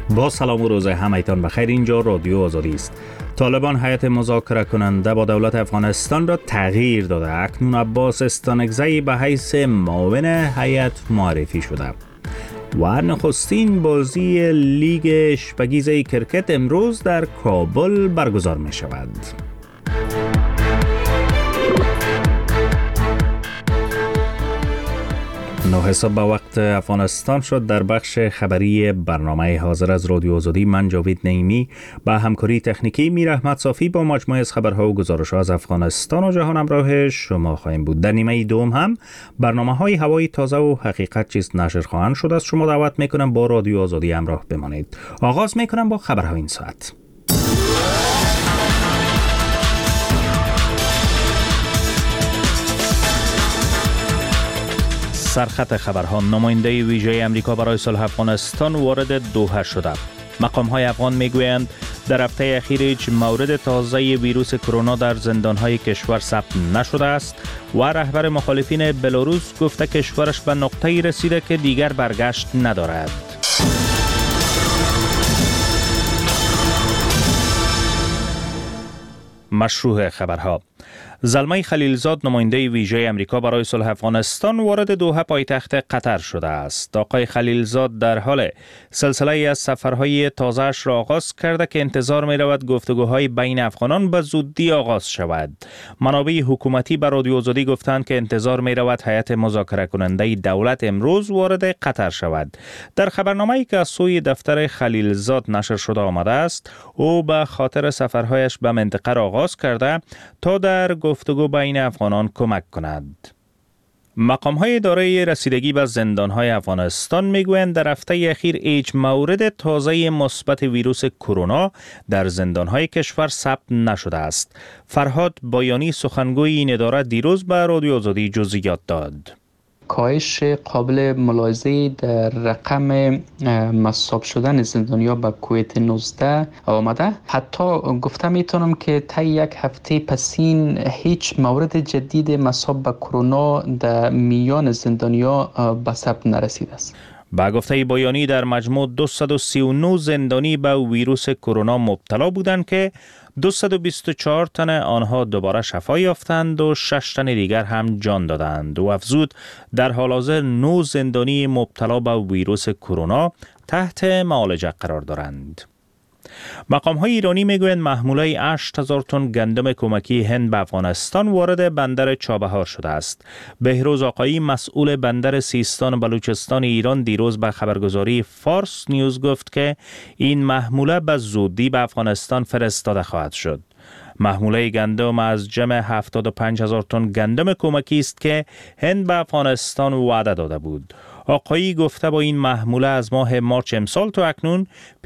با سلام و روز همایتان بخیر. اینجا رادیو آزادی است. طالبان هیئت مذاکره کننده با دولت افغانستان را تغییر داده. اکنون عباس استانکزی به حیث معاون هیئت معرفی شده. و نخستین بازی لیگ اشپگیز کرکت امروز در کابل برگزار می شود. حساب به وقت افغانستان شد. در بخش خبری برنامه حاضر از رادیو آزادی من جاوید نعیمی با همکاری تکنیکی میر احمد صافی با مجموعه از خبرها و گزارش‌ها از افغانستان و جهان همراه شما خواهیم بود. در نیمه دوم هم برنامه‌های هوای تازه و حقیقت چیست نشر خواهند شد. از شما دعوت می‌کنم با رادیو آزادی همراه بمانید. آغاز می‌کنم با خبرهای این ساعت. سرخط خبرها: نماینده ویژه امریکا برای صلح افغانستان وارد دوحه شده. مقام‌های افغان میگویند در هفته اخیر هیچ مورد تازه ویروس کرونا در زندان‌های کشور ثبت نشده است و رهبر مخالفین بلاروس گفته کشورش به نقطه‌ای رسیده که دیگر برگشت ندارد. مشروع خبرها: زلمه خلیلزاد نماینده ویژه امریکا برای صلح افغانستان وارد دوحه پایتخت قطر شده است. آقای خلیلزاد در حال سلسله از سفرهای تازه‌اش را آغاز کرده که انتظار می رود گفتگوهای بین افغانان به زودی آغاز شود. منابع حکومتی به رادیو آزادی گفتند که انتظار می رود هیئت مذاکره کننده دولت امروز وارد قطر شود. در خبرنامه‌ای که از سوی دفتر خلیلزاد نشر شده آمده است، او به خاطر سفرهایش به منطقه را آغاز کرده تا در گفتگو بین افغانان کمک کند. مقام‌های اداره رسیدگی به زندان‌های افغانستان می‌گویند در هفته اخیر هیچ مورد تازه مثبت ویروس کرونا در زندان‌های کشور ثبت نشده است. فرهاد بایانی سخنگوی این اداره دیروز به رادیو آزادی جزئیات داد. کاهش قابل ملاحظه‌ای در رقم مصاب شدن زندانیا به کووید 19 آمده. حتی گفته میتونم که طی یک هفته پسین هیچ مورد جدید مصاب به کرونا در میان زندانیا به ثبت نرسیده است. با گفته بایانی در مجموع 239 زندانی به ویروس کرونا مبتلا بودند که 224 تن آنها دوباره شفا یافتند و 6 تن دیگر هم جان دادند. و افزود در حال حاضر 9 زندانی مبتلا به ویروس کرونا تحت معالجه قرار دارند. مقام‌های ایرانی میگویند محموله 8000 تن گندم کمکی هند به افغانستان وارد بندر چابهار شده است. بهروز آقایی مسئول بندر سیستان و بلوچستان ایران دیروز به خبرگزاری فارس نیوز گفت که این محموله به زودی به افغانستان فرستاده خواهد شد. محموله گندم از جمع 75000 تن گندم کمکی است که هند به افغانستان وعده داده بود. آقایی گفته با این محموله از ماه مارچ امسال تا اکنون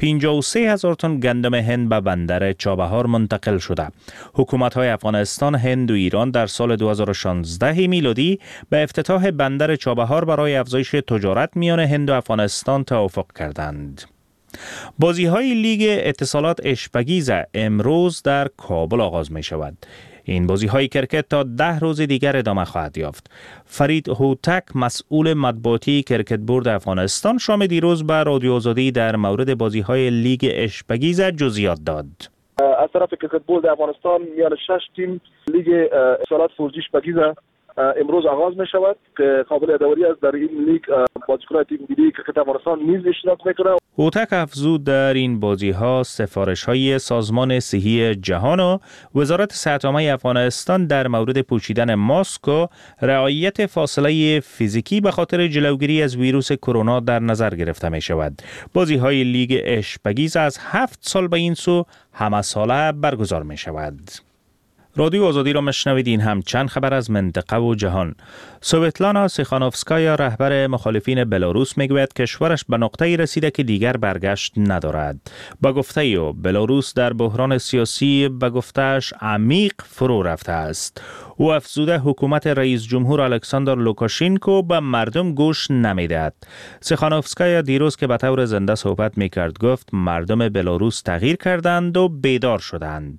53000 تن گندم هند به بندر چابهار منتقل شده. حکومت‌های افغانستان، هند و ایران در سال 2016 میلادی به افتتاح بندر چابهار برای افزایش تجارت میان هند و افغانستان توافق کردند. بازی‌های لیگ اتصالات اشپگیز امروز در کابل آغاز می شود. این بازی‌های کرکت تا 10 روز دیگر ادامه خواهد یافت. فرید هوتک مسئول مطبوعاتی کرکت بورد افغانستان شام دیروز به رادیو آزادی در مورد بازی‌های لیگ اشپگیز جزئیات داد. از طرف کرکت بورد افغانستان میان 6 تیم لیگ اتصالات فورجی اشپگیز امروز آغاز می شود که قابل ادواری است. در این لیگ بازیکنان تیم ملی کرکت افغانستان نیز اشتراک می‌کنند. هوتک افزود در این بازی‌ها سفارش‌های سازمان صحی جهان و وزارت صحت عامه افغانستان در مورد پوشیدن ماسک و رعایت فاصله فیزیکی به خاطر جلوگیری از ویروس کرونا در نظر گرفته می شود. بازی‌های لیگ اشپگیز از 7 سال به این سو همه ساله برگزار می شود. رادیو آزادی را مشنوید. این هم چند خبر از منطقه و جهان. سویتلانا سیخانوفسکایا رهبر مخالفین بلاروس میگوید کشورش به نقطه‌ای رسیده که دیگر برگشت ندارد. با گفته او بلاروس در بحران سیاسی به گفته‌اش عمیق فرو رفته است. او افزوده حکومت رئیس جمهور الکساندر لوکاشنکو به مردم گوش نمیدهد. سیخانوفسکایا دیروز که به طور زنده صحبت میکرد گفت مردم بلاروس تغییر کردند و بیدار شدند.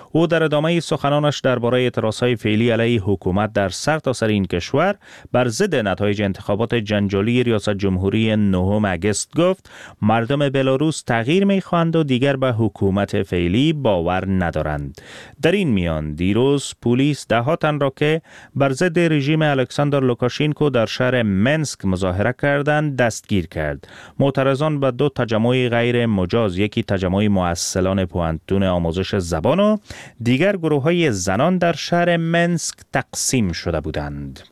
او در ادامه سخنانش درباره اعتراضهای فعلی علیه حکومت در سرتاسر این کشور بر ضد نتایج انتخابات جنجالی ریاست جمهوری 9 اگست گفت مردم بلاروس تغییر می‌خواهند و دیگر به حکومت فعلی باور ندارند. در این میان دیروز پلیس 10 تن را که بر ضد رژیم الکساندر لوکاشنکو در شهر منسک مظاهره کردند دستگیر کرد. معترضان به 2 تجمع غیر مجاز، یکی تجمع مؤسسان پوهنتون آموزش زبان و دیگر گروه‌های زنان در شهر منسک تقسیم شده بودند.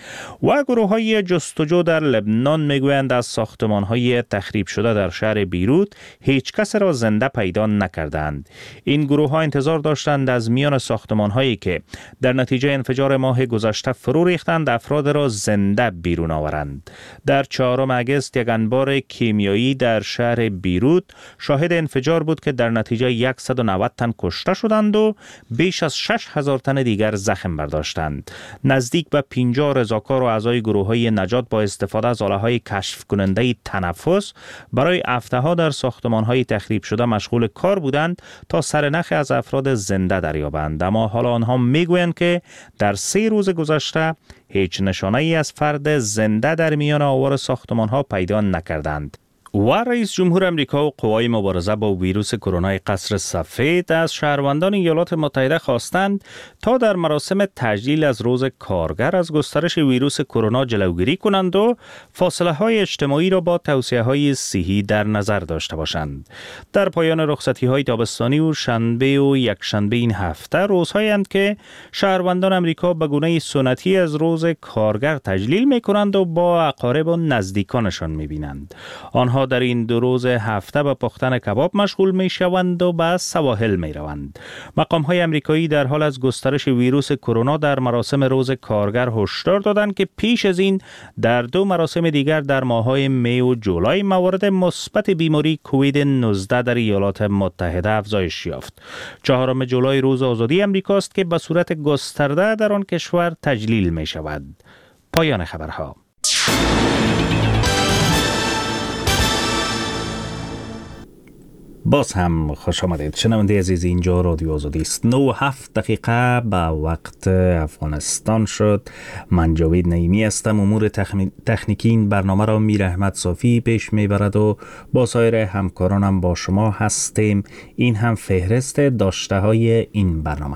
و گروه‌های جستجو در لبنان میگویند از ساختمان‌های تخریب شده در شهر بیروت هیچ کس را زنده پیدا نکردند. این گروه‌ها انتظار داشتند از میان ساختمان‌هایی که در نتیجه انفجار ماه گذشته فرو ریختند افراد را زنده بیرون آورند. در 4 اگست یک انبار کیمیایی در شهر بیروت شاهد انفجار بود که در نتیجه 190 تن کشته شدند و بیش از 6000 تن دیگر زخم برداشتند. نزدیک به 50 رضاکار و اعضای گروه‌های نجات با استفاده از آله‌های کشف کننده تنفس برای هفته‌ها در ساختمان‌های تخریب شده مشغول کار بودند تا سرنخ از افراد زنده دریابند، اما حالا آنها میگویند که در 3 روز گذشته هیچ نشانه‌ای از فرد زنده در میان آوار ساختمان‌ها پیدا نکردند. و رئیس جمهور امریکا و قوای مبارزه با ویروس کرونا قصر سفید از شهروندان ایالات متحده خواستند تا در مراسم تجلیل از روز کارگر از گسترش ویروس کرونا جلوگیری کنند و فاصله های اجتماعی را با توصیه های صحی در نظر داشته باشند. در پایان رخصتی های تابستانی و شنبه و یکشنبه این هفته روزهایند که شهروندان امریکا به گونه سنتی از روز کارگر تجلیل می کنند و با اقارب و نزدیکانشان می بینند. آنها در این 2 روز هفته به پختن کباب مشغول می شوند و به سواحل می روند. مقام های امریکایی در حال از گسترش ویروس کرونا در مراسم روز کارگر هشدار دادند که پیش از این در 2 مراسم دیگر در ماه‌های می و جولای موارد مثبت بیماری کووید 19 در ایالات متحده افزایش یافت. 4 جولای روز آزادی امریکاست که به صورت گسترده در آن کشور تجلیل می شود. پایان خبرها. باز هم خوش آمدید شنونده عزیز، اینجا رادیو آزادی است. 9:07 به وقت افغانستان شد. من جاوید نعیمی هستم. امور تکنیکی این برنامه را میر احمد صافی پیش میبرد و با سایر همکارانم با شما هستیم. این هم فهرست داشته های این برنامه.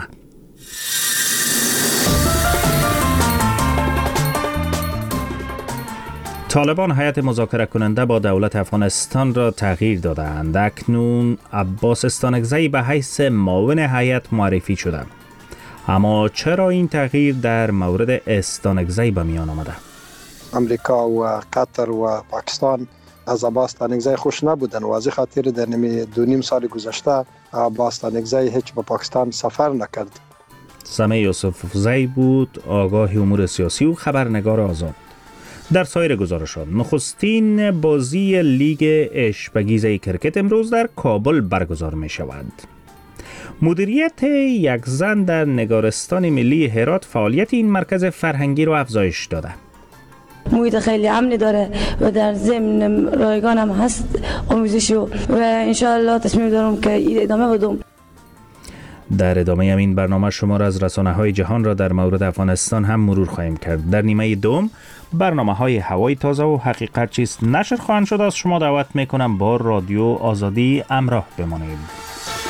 طالبان هیئت مذاکره کننده با دولت افغانستان را تغییر دادند. اکنون عباس استانکزی به حیث معاون هیئت معرفی شده. اما چرا این تغییر در مورد استانکزی به میان آمده؟ امریکا و قطر و پاکستان از عباس استانکزی خوش نبودن و از خاطر در 2.5 سال گذشته عباس استانکزی هیچ به پاکستان سفر نکرد. سمیع یوسفزی بود، آگاه امور سیاسی و خبرنگار آزاد. در سایر گزارشات، نخستین بازی لیگ اشپگیزه کرکت امروز در کابل برگزار می شود. مدیریت یک زن در نگارستان ملی هرات فعالیت این مرکز فرهنگی را افزایش داده. محیط خیلی امنی داره و در ضمن رایگان هم هست آموزشی و انشاءالله تصمیم دارم که ادامه بدم. در ادامه این برنامه شما را از رسانه‌های جهان را در مورد افغانستان هم مرور خواهیم کرد. در نیمه دوم برنامه‌های هوای تازه و حقیقت چیست نشر خواهند شد. از شما دعوت می‌کنم با رادیو آزادی همراه بمانید.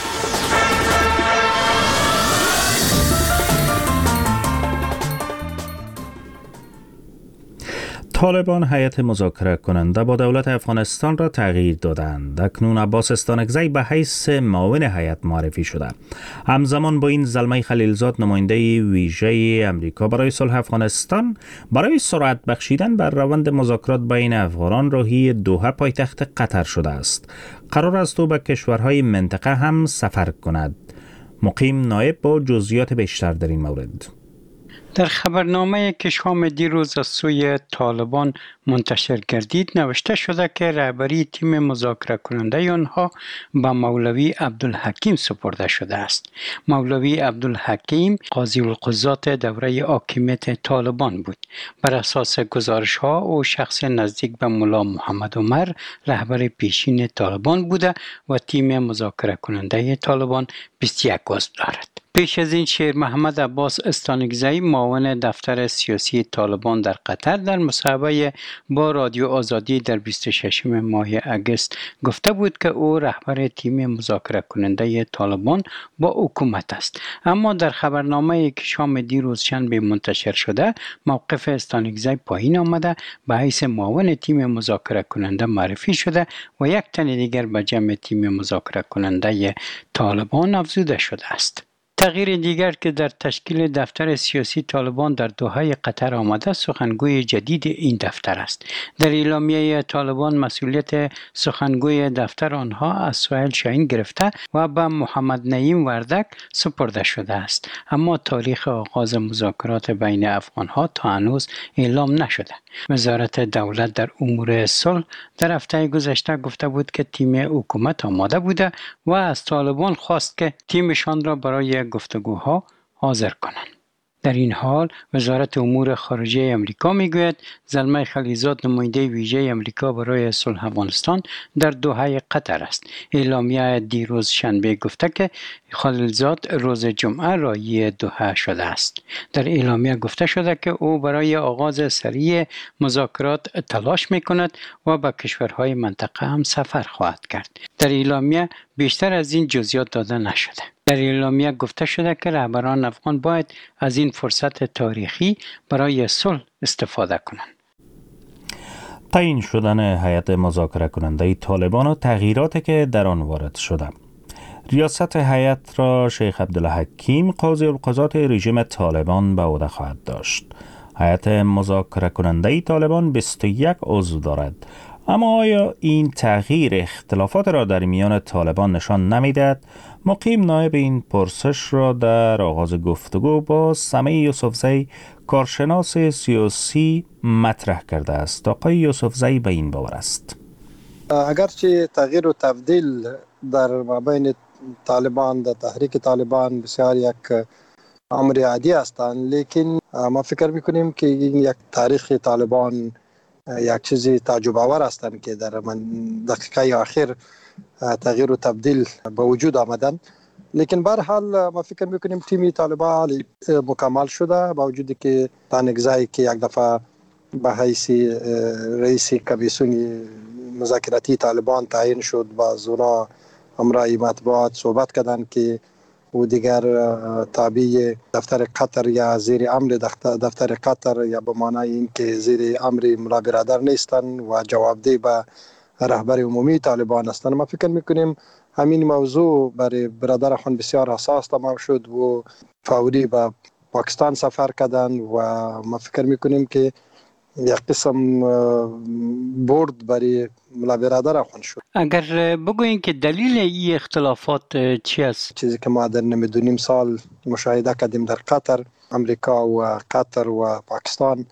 طالبان هیئت مذاکره کننده با دولت افغانستان را تغییر دادند. اکنون عباس استانکزی به حیث معاون هیئت معرفی شده. همزمان با این زلمه خلیلزاد نماینده ویژه امریکا برای صلح افغانستان برای سرعت بخشیدن بر روند مذاکرات بین افغانان راهی دوحه پایتخت قطر شده است. قرار است او به کشورهای منطقه هم سفر کند. مقیم نایب با جزئیات بیشتر در این مورد. در خبرنامه که شام دیروز از سوی طالبان منتشر گردید نوشته شده که رهبری تیم مذاکره کننده آنها به مولوی عبدالحکیم سپرده شده است. مولوی عبدالحکیم قاضی القضات دوره حاکمیت طالبان بود. بر اساس گزارش ها او شخص نزدیک به ملا محمد عمر رهبر پیشین طالبان بوده و تیم مذاکره کننده طالبان 21 عضو دارد. پیش از این شیر محمد عباس استانکزی معاون دفتر سیاسی طالبان در قطر در مصاحبه با رادیو آزادی در 26 ماه اگست گفته بود که او رهبر تیم مذاکره کننده طالبان با حکومت است. اما در خبرنامه‌ای که شام دیروز شنبه منتشر شده موقف استانکزی پایین آمده، به حیث معاون تیم مذاکره کننده معرفی شده و یک تن دیگر به جمع تیم مذاکره کننده طالبان افزوده شده است. تغییر دیگر که در تشکیل دفتر سیاسی طالبان در دوحه قطر آمده سخنگوی جدید این دفتر است. در اعلامیه طالبان مسئولیت سخنگوی دفتر آنها از سهیل شاهین گرفته و به محمد نعیم وردک سپرده شده است، اما تاریخ آغاز مذاکرات بین افغانها تا هنوز اعلام نشده. وزارت دولت در امور صلح در هفته گذشته گفته بود که تیم حکومت آماده بوده و از طالبان خواست که تیمشان را برای گفتگوها حاضر کنند. در این حال وزارت امور خارجه امریکا میگوید زلمه خلیلزاد نماینده ویژه امریکا برای صلح افغانستان در دوحه قطر است. اعلامیه دیروز شنبه گفته که خلیلزاد روز جمعه راهی دوحه شده است. در اعلامیه گفته شده که او برای آغاز سریع مذاکرات تلاش میکند و به کشورهای منطقه هم سفر خواهد کرد. در اعلامیه بیشتر از این جزئیات داده نشده. در اعلامیه گفته شده که رهبران افغان باید از این فرصت تاریخی برای صلح استفاده کنند. تعیین شدن هیئت مذاکره کننده طالبان و تغییراتی که در آن وارد شده. ریاست هیئت را شیخ عبدالحکیم قاضی القضات رژیم طالبان به عهده خواهد داشت. هیئت مذاکره کننده طالبان 21 عضو دارد. اما آیا این تغییر اختلافات را در میان طالبان نشان نمی‌دهد؟ مقیم نایب این پرسش را در آغاز گفتگو با سمیع یوسفزی کارشناس سیاسی مطرح کرده است. آقای یوسفزی به این باور است. اگرچه تغییر و تبدیل در مابین طالبان در تحریک طالبان بسیار یک امر عادی هستند، لیکن ما فکر میکنیم که این یک تاریخ طالبان یک چیزی تعجب آور هستند که در دقیقه آخر تغییر و تبدیل به وجود آمدن. لیکن به هر حال ما فکر میکنیم تیم طالبان مکمل شده، با وجودی که استانکزی که یک دفعه به حیث رئیس کمیسیون مذاکراتی طالبان تعیین شد، باز اونا همراه مطبوعات صحبت کردند که او دیگر تابع دفتر قطر یا زیر امر دفتر قطر یا به معنای این که زیر امر ملا برادر نیستند و جوابدهی به رهبر عمومی طالبان هستند. ما فکر میکنیم همین موضوع برای برادر خان بسیار حساس تمام شد و فوری به پاکستان سفر کردند و ما فکر میکنیم که یک قسم برد برای ملا برادر خان شد. اگر بگوییم که دلیل این اختلافات چی است؟ چیزی که ما در نیم سال مشاهده کردیم در قطر، امریکا و قطر و پاکستان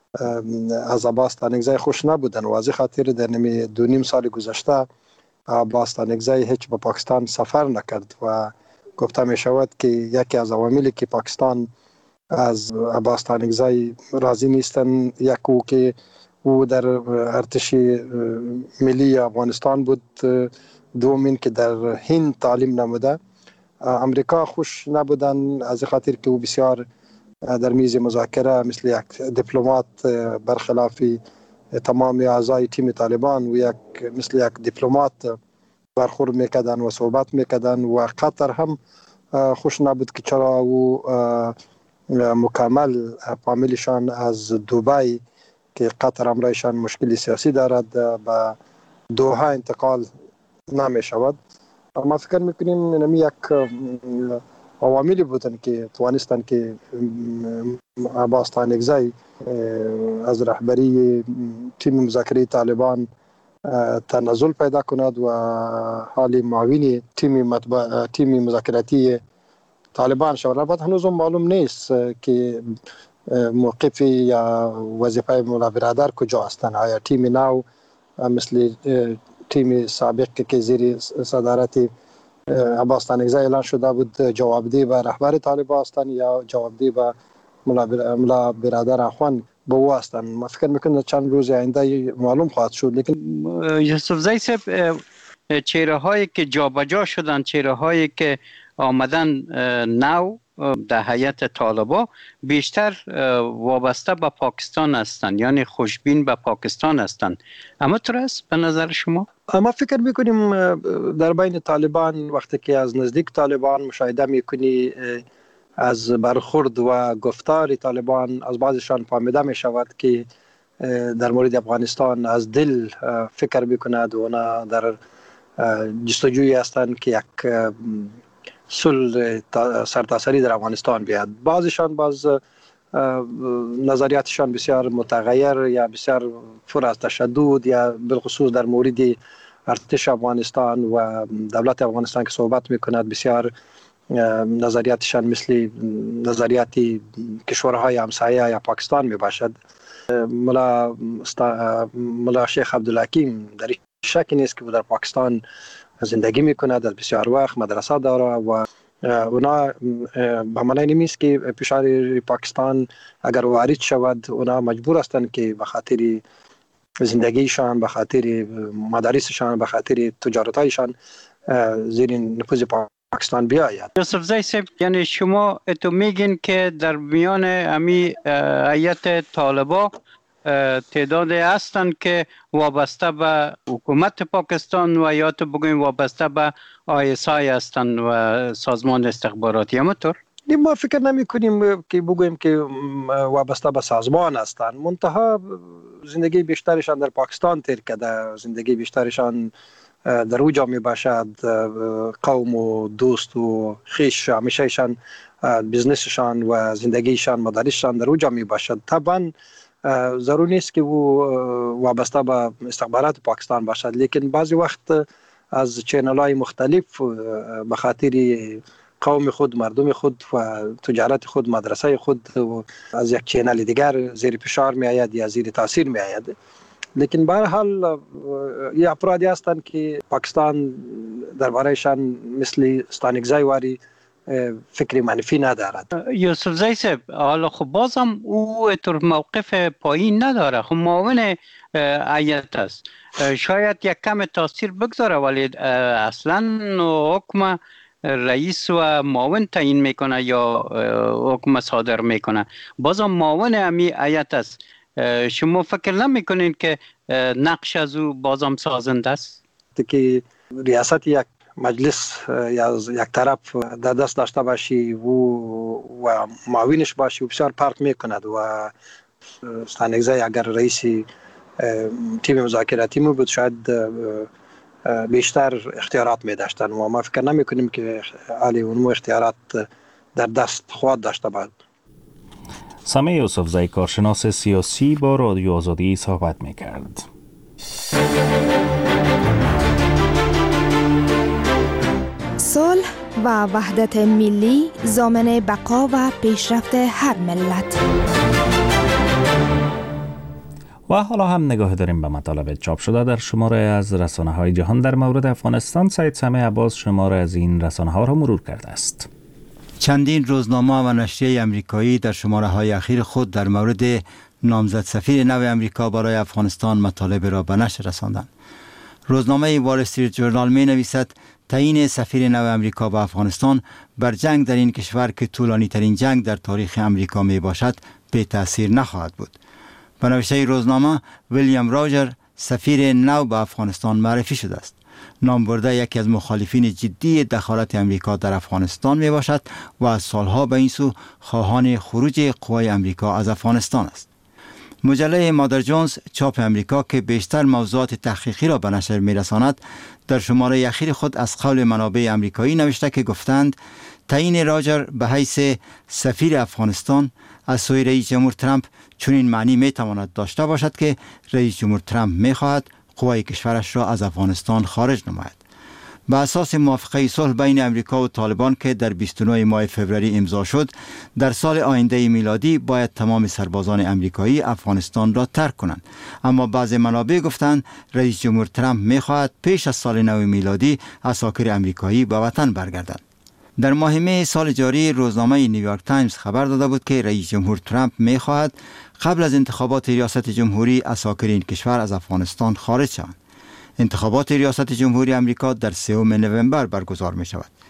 از عباس استانکزی خوش نبودن و از خاطر در نیم سال گذشته عباس استانکزی هیچ به پاکستان سفر نکرد و گفته می شود که یکی از عواملی که پاکستان از عباس استانکزی راضی نیستن، یک او که او در ارتش ملی افغانستان بود، دوم این که در هند تعلیم نموده. امریکا خوش نبودن از خاطر که او بسیار در میز مذاکره مثل یک دیپلمات برخلاف تمام اعضای تیم طالبان و مثل یک دیپلمات برخورد میکردن و صحبت میکردن و قطر هم خوش نبود که چرا او مکمل فامیلشان از دبی که قطر امرایشان مشکل سیاسی دارد به دوحه انتقال نمی شود. ما فکر میکنیم اینمی یک عواملی بودن که توانستن که عباس استانکزی از رهبری تیم مذاکره طالبان تنزل پیدا کند و حال معاون تیم مذاکراتی طالبان شود. البته هنوز معلوم نیست که موقف یا وظیفه ملا برادر کجا هستند. آیا تیم نو مثل تیم سابق که زیر صدارت عباس استانکزی اعلان شده بود جوابدهی به رهبر طالبان هستند یا جوابدهی به ملا برادر اخوان به او هستند؟ ما فکر میکنم چند روز آینده معلوم خواهد شد. لیکن یوسفزی صاحب، چهره هایی که جابجا شدن، چهره هایی که آمدن نو در هیئت طالبان بیشتر وابسته به پاکستان هستند، یعنی خوشبین به پاکستان هستند. اما طور است به نظر شما؟ ما فکر میکنیم در بین طالبان وقتی که از نزدیک طالبان مشاهده میکنی از برخورد و گفتار طالبان از بعضشان فهمیده می شود که در مورد افغانستان از دل فکر میکند و اونا در جستجوی هستند که یک صلح سرتاسری در افغانستان بیاد. بعضشان نظریاتشان بسیار متغیر یا بسیار پر از تشدد یا بالخصوص در مورد ارتش افغانستان و دولت افغانستان که صحبت میکند بسیار نظریاتشان مثل نظریات کشورهای همسایه یا پاکستان می باشد. ملا شیخ عبدالحکیم در شک نیست که در پاکستان زندگی میکند، از بسیار وقت مدرسه داره و اونا به معنی نیست که فشار پاکستان اگر وارد شود اونا مجبور هستند که به خاطر زندگیشان، به خاطر مدارسشان، به خاطر تجارتایشان زیر نفوذ پاکستان بیاید. یوسف زی صاحب، یعنی شما تو میگین که در میان امی هیئت طالبان تعدادی هستند که وابسته به حکومت پاکستان و یا تو بگویم وابسته به ISI هستند و سازمان استخباراتی. همونطور ما فکر نمی کنیم که بگویم که وابسته به سازمان هستند، منتها زندگی بیشترشان در پاکستان تیر کرده، زندگی بیشترشان در اوجا می باشد، قوم و دوست و خویش همیشهشان بیزنسشان و زندگیشان مدارسشان در اوجا می باشد. طبعا ضرور نیست که وابسته به استخبارات پاکستان باشد، لیکن بعضی وقت از چینل های مختلف به خاطر قوم خود، مردم خود و تجارت خود، مدرسه خود از یک چینل دیگر زیر فشار می آید یا زیر تاثیر می آید. لیکن به هر حال یه افرادی هستند که پاکستان دربارهشان مثل ستانکزی واری فکری منفی ندارد. یوسف زی صاحب، حالا خب بازم او طور موقف پایین نداره، خب معاون هیئت است، شاید یک کم تاثیر بگذاره، ولی اصلا حکم رئیس و معاون تعیین میکنه یا حکم صادر میکنه، بازم معاون امی هیئت است. شما فکر نمیکنین که نقش از او بازم سازنده است؟ که ریاست یک مجلس یا یک طرف در دست داشته باشی و معاونش باشی و بسیار فرق میکند و ستانکزی اگر رئیس تیم مذاکراتی می بود شاید بیشتر اختیارات می داشتن و ما فکر نمی کنیم که علی اونمو اختیارات در دست خود داشته باید. سامع یوسف زی، کارشناس سیاسی، با رادیو آزادی صحبت می کرد. صلح و وحدت ملی ضامن بقا و پیشرفت هر ملت. و حالا هم نگاه داریم به مطالب چاپ شده در شماره از رسانه‌های جهان در مورد افغانستان. سید سامع عباس شماره از این رسانه‌ها را مرور کرده است. چندین روزنامه و نشریه امریکایی در شماره‌های اخیر خود در مورد نامزد سفیر نو امریکا برای افغانستان مطالب را به نشر رساندند. روزنامه وال استریت جورنال می نویسد تعیین سفیر نو امریکا به افغانستان بر جنگ در این کشور که طولانی ترین جنگ در تاریخ امریکا می باشد بی تأثیر نخواهد بود. به نوشته روزنامه، ویلیام راجر سفیر نو به افغانستان معرفی شده است. نام برده یکی از مخالفین جدی دخالت امریکا در افغانستان می باشد و از سالها به این سو خواهان خروج قوای امریکا از افغانستان است. مجله مادر جونز چاپ امریکا که بیشتر موضوعات تحقیقی را به نشر می رساند در شماره اخیر خود از قول منابع امریکایی نوشته که گفتند تعیین راجر به حیث سفیر افغانستان از سوی رئیس جمهور ترامپ چنین معنی می تواند داشته باشد که رئیس جمهور ترامپ می خواهد قوای کشورش را از افغانستان خارج نماید. به اساس موافقه صلح بین امریکا و طالبان که در 29 ماه فوریه امضا شد، در سال آینده میلادی باید تمام سربازان امریکایی افغانستان را ترک کنند. اما بعضی منابع گفتند رئیس جمهور ترامپ می‌خواهد پیش از سال نو میلادی عساکر امریکایی به وطن برگردند. در ماه می سال جاری روزنامه نیویورک تایمز خبر داده بود که رئیس جمهور ترامپ می‌خواهد قبل از انتخابات ریاست جمهوری عساکر این کشور از افغانستان خارج شوند. انتخابات ریاست جمهوری امریکا در 3 نوامبر برگزار می شود.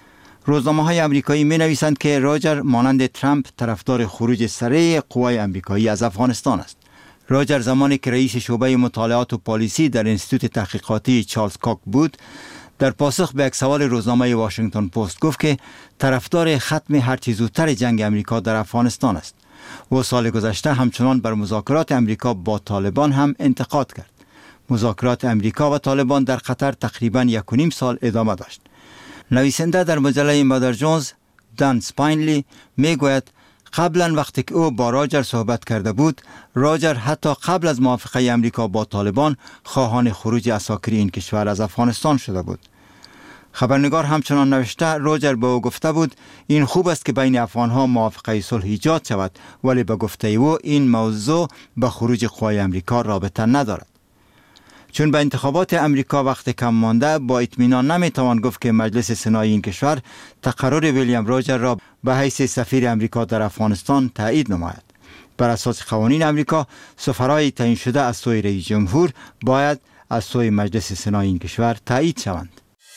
روزنامه‌های آمریکایی می‌نویسند که راجر مانند ترامپ طرفدار خروج سریع قوای آمریکایی از افغانستان است. راجر زمانی که رئیس شعبه مطالعات و پالیسی در انستیتوت تحقیقاتی چارلز کاک بود، در پاسخ به یک سوال روزنامه واشنگتن پست گفت که طرفدار ختم هرچه زودتر جنگ آمریکا در افغانستان است. و سال گذشته همچنان بر مذاکرات آمریکا با طالبان هم انتقاد کرد. مذاکرات آمریکا و طالبان در قطر تقریباً 1.5 سال ادامه داشت. نویسنده در مجله مادر جونز دان سپاینلی میگوید قبلا وقتی که او با راجر صحبت کرده بود، راجر حتی قبل از موافقه آمریکا با طالبان خواهان خروج عساکر این کشور از افغانستان شده بود. خبرنگار همچنان نوشته راجر به او گفته بود این خوب است که بین افغانها موافقه صلح ایجاد شود، ولی به گفته او این موضوع به خروج قوای آمریکا رابطه ندارد. چون به انتخابات آمریکا وقت کم مانده، با اطمینان نمیتوان گفت که مجلس سنای این کشور تقرر ویلیام راجر را به حیث سفیر آمریکا در افغانستان تایید نماید. بر اساس قوانین آمریکا، سفرای تعیین شده از سوی رئیس جمهور باید از سوی مجلس سنای این کشور تایید شوند.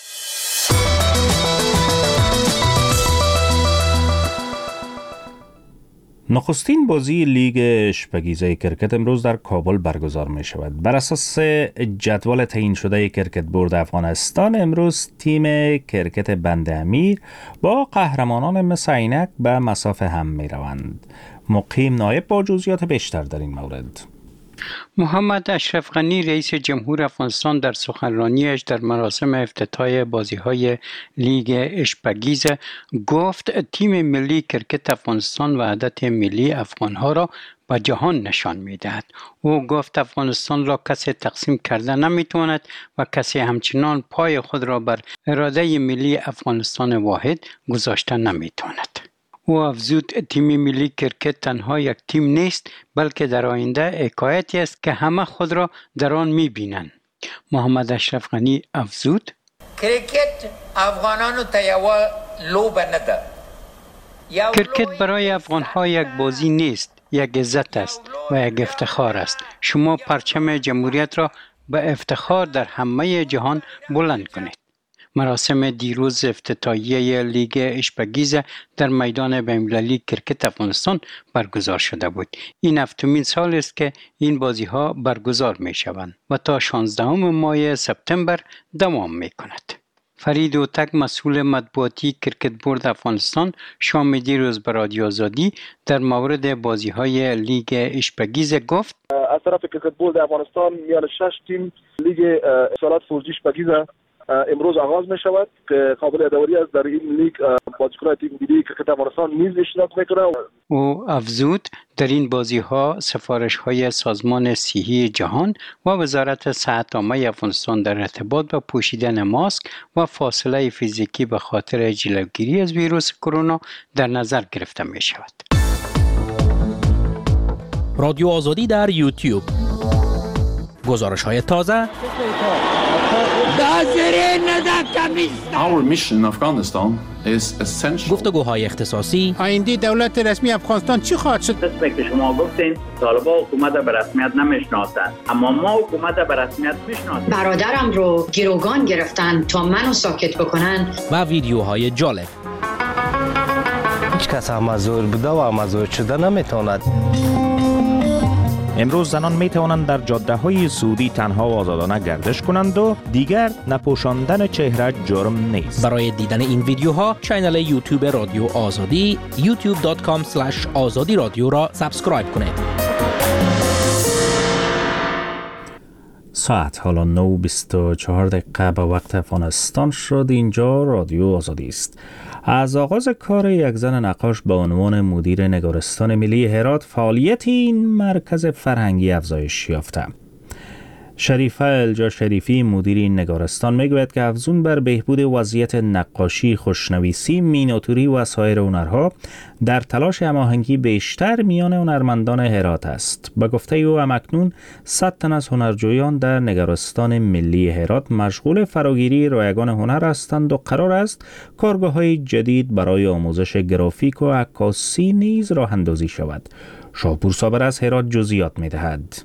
نخستین بازی لیگ اشپگیزه کرکت امروز در کابل برگزار می شود. بر اساس جدول تعیین شده کرکت بورد افغانستان، امروز تیم کرکت بند امیر با قهرمانان مس عینک به مصاف هم می روند. مقیم نایب با جزئیات بیشتر در این مورد. محمد اشرف غنی رئیس جمهور افغانستان در سخنرانیش در مراسم افتتاح بازی‌های لیگ اشپگیزه گفت تیم ملی کرکت افغانستان وحدت ملی افغانها را به جهان نشان می‌دهد. او گفت افغانستان را کسی تقسیم کرده نمی‌تواند و کسی همچنان پای خود را بر اراده ملی افغانستان واحد گذاشته نمی‌تواند. او افزود تیم ملی کرکت تنها یک تیم نیست، بلکه در آینده حکایتی است که همه خود را در آن می‌بینند. محمد اشرف غنی افزود کرکت افغانانو ته یو لوبه نه ده. کرکت برای افغان‌ها یک بازی نیست، یک عزت است و یک افتخار است. شما پرچم جمهوریت را به افتخار در همه جهان بلند کنید. مراسم دیروز افتتاحیه لیگ اشپگیزه در میدان بین‌المللی کرکت افغانستان برگزار شده بود. این هفتمین سال است که این بازی‌ها برگزار می‌شوند و تا 16 ماه سپتامبر دوام می‌کند. فرید اوتک مسئول مطبوعاتی کرکت بورد افغانستان شام دیروز به رادیو آزادی در مورد بازی‌های لیگ اشپگیزه گفت از طرف کرکت بورد افغانستان میان 6 تیم لیگ اصالت فرجی اشپگیزه امروز آغاز می شود که قابل یادآوری است در این لیگ بازیکنان تیم ملی کرکت افغانستان نیز اشتراک میکنند. او افزود در این بازی‌ها سفارش‌های سازمان صحی جهان و وزارت صحت عامه افغانستان در ارتباط با پوشیدن ماسک و فاصله فیزیکی به خاطر جلوگیری از ویروس کرونا در نظر گرفته می شود. رادیو آزادی در یوتیوب. گزارش‌های تازه. Our mission in Afghanistan is essential. گفتگوهای اختصاصی. آینده دولت رسمی افغانستان چی خواهد شد؟ مثل که شما گفتین طالبان حکومت به رسمیت نمیشناسند، اما ما حکومت به رسمیت میشناسیم. برادرم رو گروگان گرفتن تا منو ساکت بکنن و ویدیوهای جالب. هیچ کس مزور بوده و مزور شده نمیتواند. امروز زنان می توانند در جاده‌های سعودی تنها و آزادانه گردش کنند و دیگر نپوشاندن چهره جرم نیست. برای دیدن این ویدیوها کانال یوتیوب رادیو آزادی youtube.com/azadi رادیو را سابسکرایب کنید. ساعت حالا 9:24 به وقت افغانستان شد. اینجا رادیو آزادی است. از آغاز کار یک زن نقاش به عنوان مدیر نگارستان ملی هرات، فعالیت این مرکز فرهنگی افزایش یافته. شریفه الجا شریفی مدیر این نگارستان میگوید که افزون بر بهبود وضعیت نقاشی، خوشنویسی، مینیاتوری و سایر هنرها در تلاش هماهنگی بیشتر میان هنرمندان هرات است. به گفته او همکنون 100 تن از هنرجویان در نگارستان ملی هرات مشغول فراگیری رایگان هنر هستند و قرار است کارگاه‌های جدید برای آموزش گرافیک و عکاسی نیز راه اندازی شود. شاپور صابر از هرات جزئیات می‌دهد.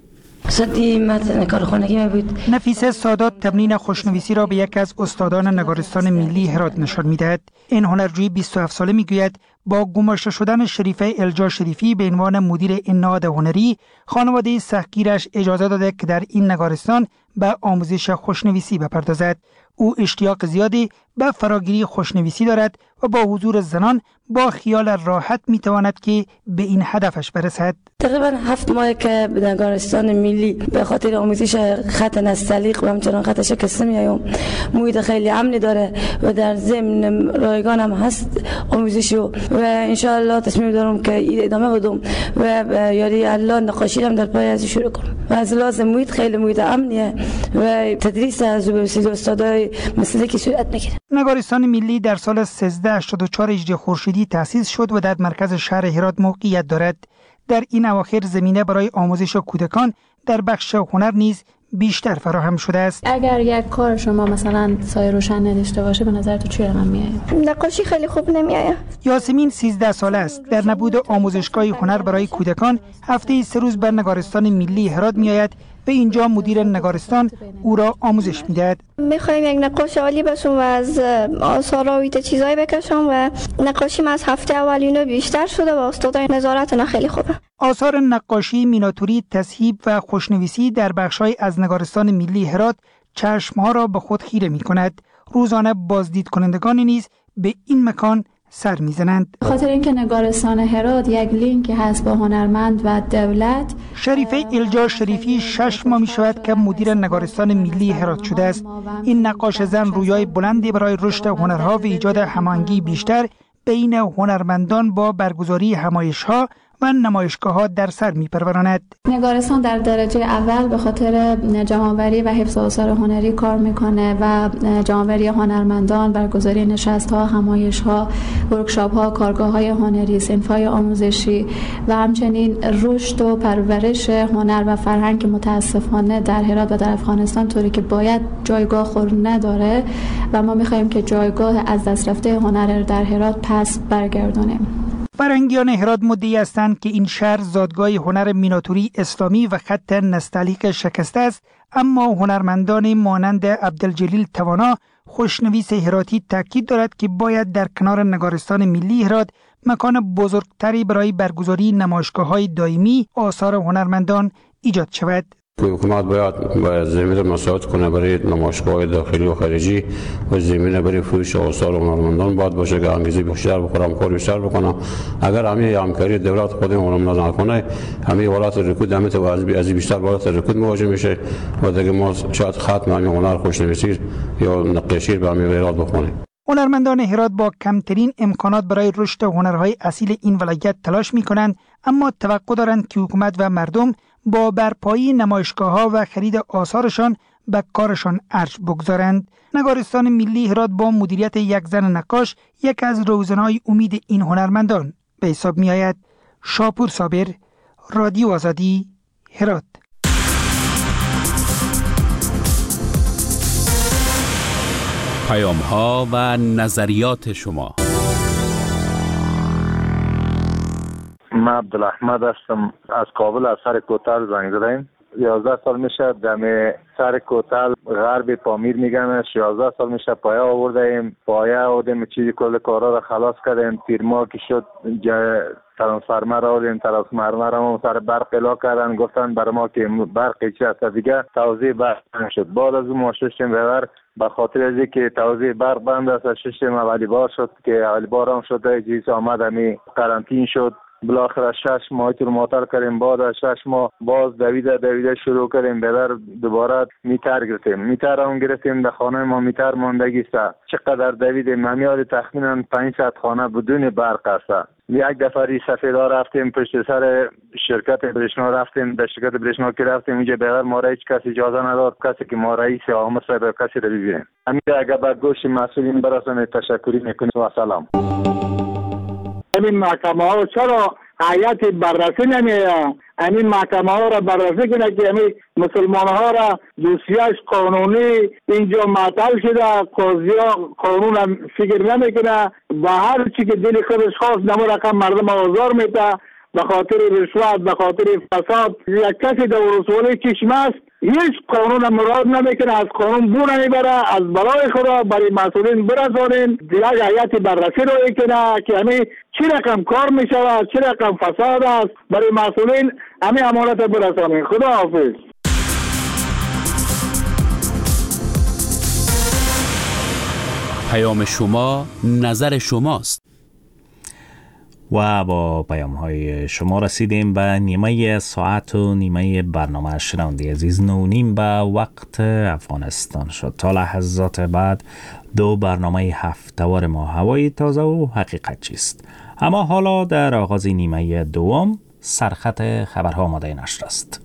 صدی متن کارخانگی بود. نفیسه سادات تمرین خوشنویسی را به یک از استادان نگارستان ملی هرات نشان می‌دهد. این هنرجوی 27 ساله میگوید با گماشته شدن شریفه الجا شریفی به عنوان مدیر این نهاد هنری، خانواده سختگیرش اجازه داده که در این نگارستان به آموزش خوشنویسی بپردازد. او اشتیاق زیادی به فراگیری خوشنویسی دارد و با حضور زنان با خیال راحت میتواند که به این هدفش برسد. تقریبا 7 ماه که به نگارستان ملی به خاطر آموزش خط نستعلیق و همچنان خط شکسته میایم. محیط خیلی امنی داره و در ضمن رایگان هم هست آموزش و ان شاء الله تصمیم دارم که ادامه بدم و یاری الله نقاشی هم در پای از شروع کنم. و از لازم محیط خیلی محیط امنیه و تدریس از وسیله استادای مثل که صورت میگیره. نگارستان ملی در سال 1384 هجری خورشیدی تأسیس شد و در مرکز شهر هرات موقعیت دارد. در این اواخر زمینه برای آموزش کودکان در بخش هنر نیز بیشتر فراهم شده است. اگر یک کار شما مثلا سایه روشن نداشته باشه به نظر تو چی رقم میاد؟ نقاشی خیلی خوب نمیاد. یاسمین 13 ساله است. در نبود آموزشگاه هنر برای کودکان هفته 3 روز به نگارستان ملی هرات میآید و اینجا مدیر نگارستان او را آموزش میدهد. میخوایم یک نقاش عالی بشم و از آثار و چیزایی بکشم و نقاشیم از هفته اول اینو بیشتر شده و استادای نظارت خیلی خوبه. آثار نقاشی، میناتوری، تصحیح و خوشنویسی در بخش‌های از نگارستان ملی هرات چشم‌ها را به خود خیره می‌کند. روزانه بازدید کنندگان نیز به این مکان سر میزنند. خاطر اینکه نگارستان هرات یک لینک هست با هنرمند و دولت. شریفه الجا شریفی 6 ماه می شود که مدیر نگارستان ملی هرات شده است. این نقاش زن رویای بلندی برای رشد هنرها و ایجاد هماهنگی بیشتر بین هنرمندان با برگزاری همایش‌ها و نمایشگاه‌ها در سر می‌پروراند. نگارستان در درجه اول به خاطر جمع‌آوری و حفظ آثار هنری کار می‌کنه و جمع‌آوری هنرمندان، برگزاری نشست‌ها، همایش‌ها، ورکشاپ‌ها، کارگاه‌های هنری، صنف‌های آموزشی و همچنین رشد و پرورش هنر و فرهنگ متأسفانه در هرات و در افغانستان طوری که باید جایگاه خود نداره و ما می‌خوایم که جایگاه از دست رفته هنر در هرات پس برگردونیم. فرهنگیان هرات مدعی هستند که این شهر زادگاه هنر میناتوری اسلامی و خط نستعلیق شکسته است، اما هنرمندان مانند عبدالجلیل توانا خوشنویس هراتی تاکید دارد که باید در کنار نگارستان ملی هرات مکان بزرگتری برای برگزاری نمایشگاه‌های دائمی آثار هنرمندان ایجاد شود. حکومت باید زمین مساعد کنه برای نمایشگاه داخلی و خارجی و زمین برای فروش آثار هنرمندان باید باشه که انگیزه بیشتر بخورم کار بیشتر بکنم. اگر همه همکاری دولت خود هنرمندان نکنه همه ولایت رکود همه تو از بیشتر ولایت رکود مواجه میشه و دیگه ما شاید ختم همین هنر خوشنویسی یا نقاشی به همین هرات بخونه. هنرمندان هرات با کمترین امکانات برای رشد هنرهای اصیل این ولایت تلاش می‌کنند، اما توقع دارند که حکومت و مردم با برپایی نمایشگاه‌ها و خرید آثارشان به کارشان ارج بگذارند. نگارستان ملی هرات با مدیریت یک زن نقاش یک از روزنهای امید این هنرمندان به حساب می‌آید. شاپور صابر، رادیو آزادی، هرات. پیام‌ها و نظریات شما. من عبدالاحمد هستم از کابل، از سر کوتل زنگ زدم. 11 سال میشه دم سر کوتل غرب پامیر میگمش. 11 سال میشه پایه آوردیم، پایه آوردیم چیزی کل کارا رو خلاص کردیم. تیر ماه که شد ترانسفرمر آوردیم، ترانسفرمر هم سر برق الا کردن، گفتن برای ما که برق چی هست دیگه توزیع برق شد. بعد از اون ما ششتیم ببر به خاطر از اینکه توزیع برق بند است ششتیم اولی بار شد که اولی بار هم شده چیز آمد همی قرنطین شد. بالاخره 6 ماه تو معطل کردیم. بعد از 6 ماه باز دویده شروع کردیم ببر دوباره میتر گرفتیم در خانه ما میتر ماندگی است. چقدر دویدیم همیاد تخمینا 500 خانه بدون برق است. یک دفعه سفیدا رفتیم پشت سر شرکت برشنا رفتیم، در شرکت برشنا که رفتیم اینجا بغیر ما را هیچ کسی اجازه نداد کسی که ما رئیس عامل صاحب کسی را ببینیم. همین اگر به گوش مسئولین برسانید تشکری میکنیم و سلام. این محکمه ها چرا هیئت بررسی نمیه؟ این محکمه ها را بررسی کنه که همین مسلمان ها را دوسیه‌اش قانونی اینجا معطل شده، قاضی ها قانون فکر نمیکنه، با هر چی که دل خودش خواست نمو رقم مردم آزار میده، به خاطر رشوت، به خاطر فساد یک کسی در ولسوالی چشمه است، هیچ قانون مراد نمیکنه، از قانون بو نمیبره. از برای خدا برای مسئولین برسانین، یک هیئت بررسی رو کنه که همین چی رقم کار میشود، چی رقم فساد است، برای مسئولین همین امانت برسانین. خدا حافظ. پیام شما، نظر شماست. و با پیام های شما رسیدیم به نیمه ساعت و نیمه برنامه. شنونده عزیز، 9:30 به وقت افغانستان شد. تا لحظات بعد 2 برنامه هفته‌وار ما، هوای تازه و حقیقت چیست. اما حالا در آغاز نیمه دوم سرخط خبرها آماده نشر است.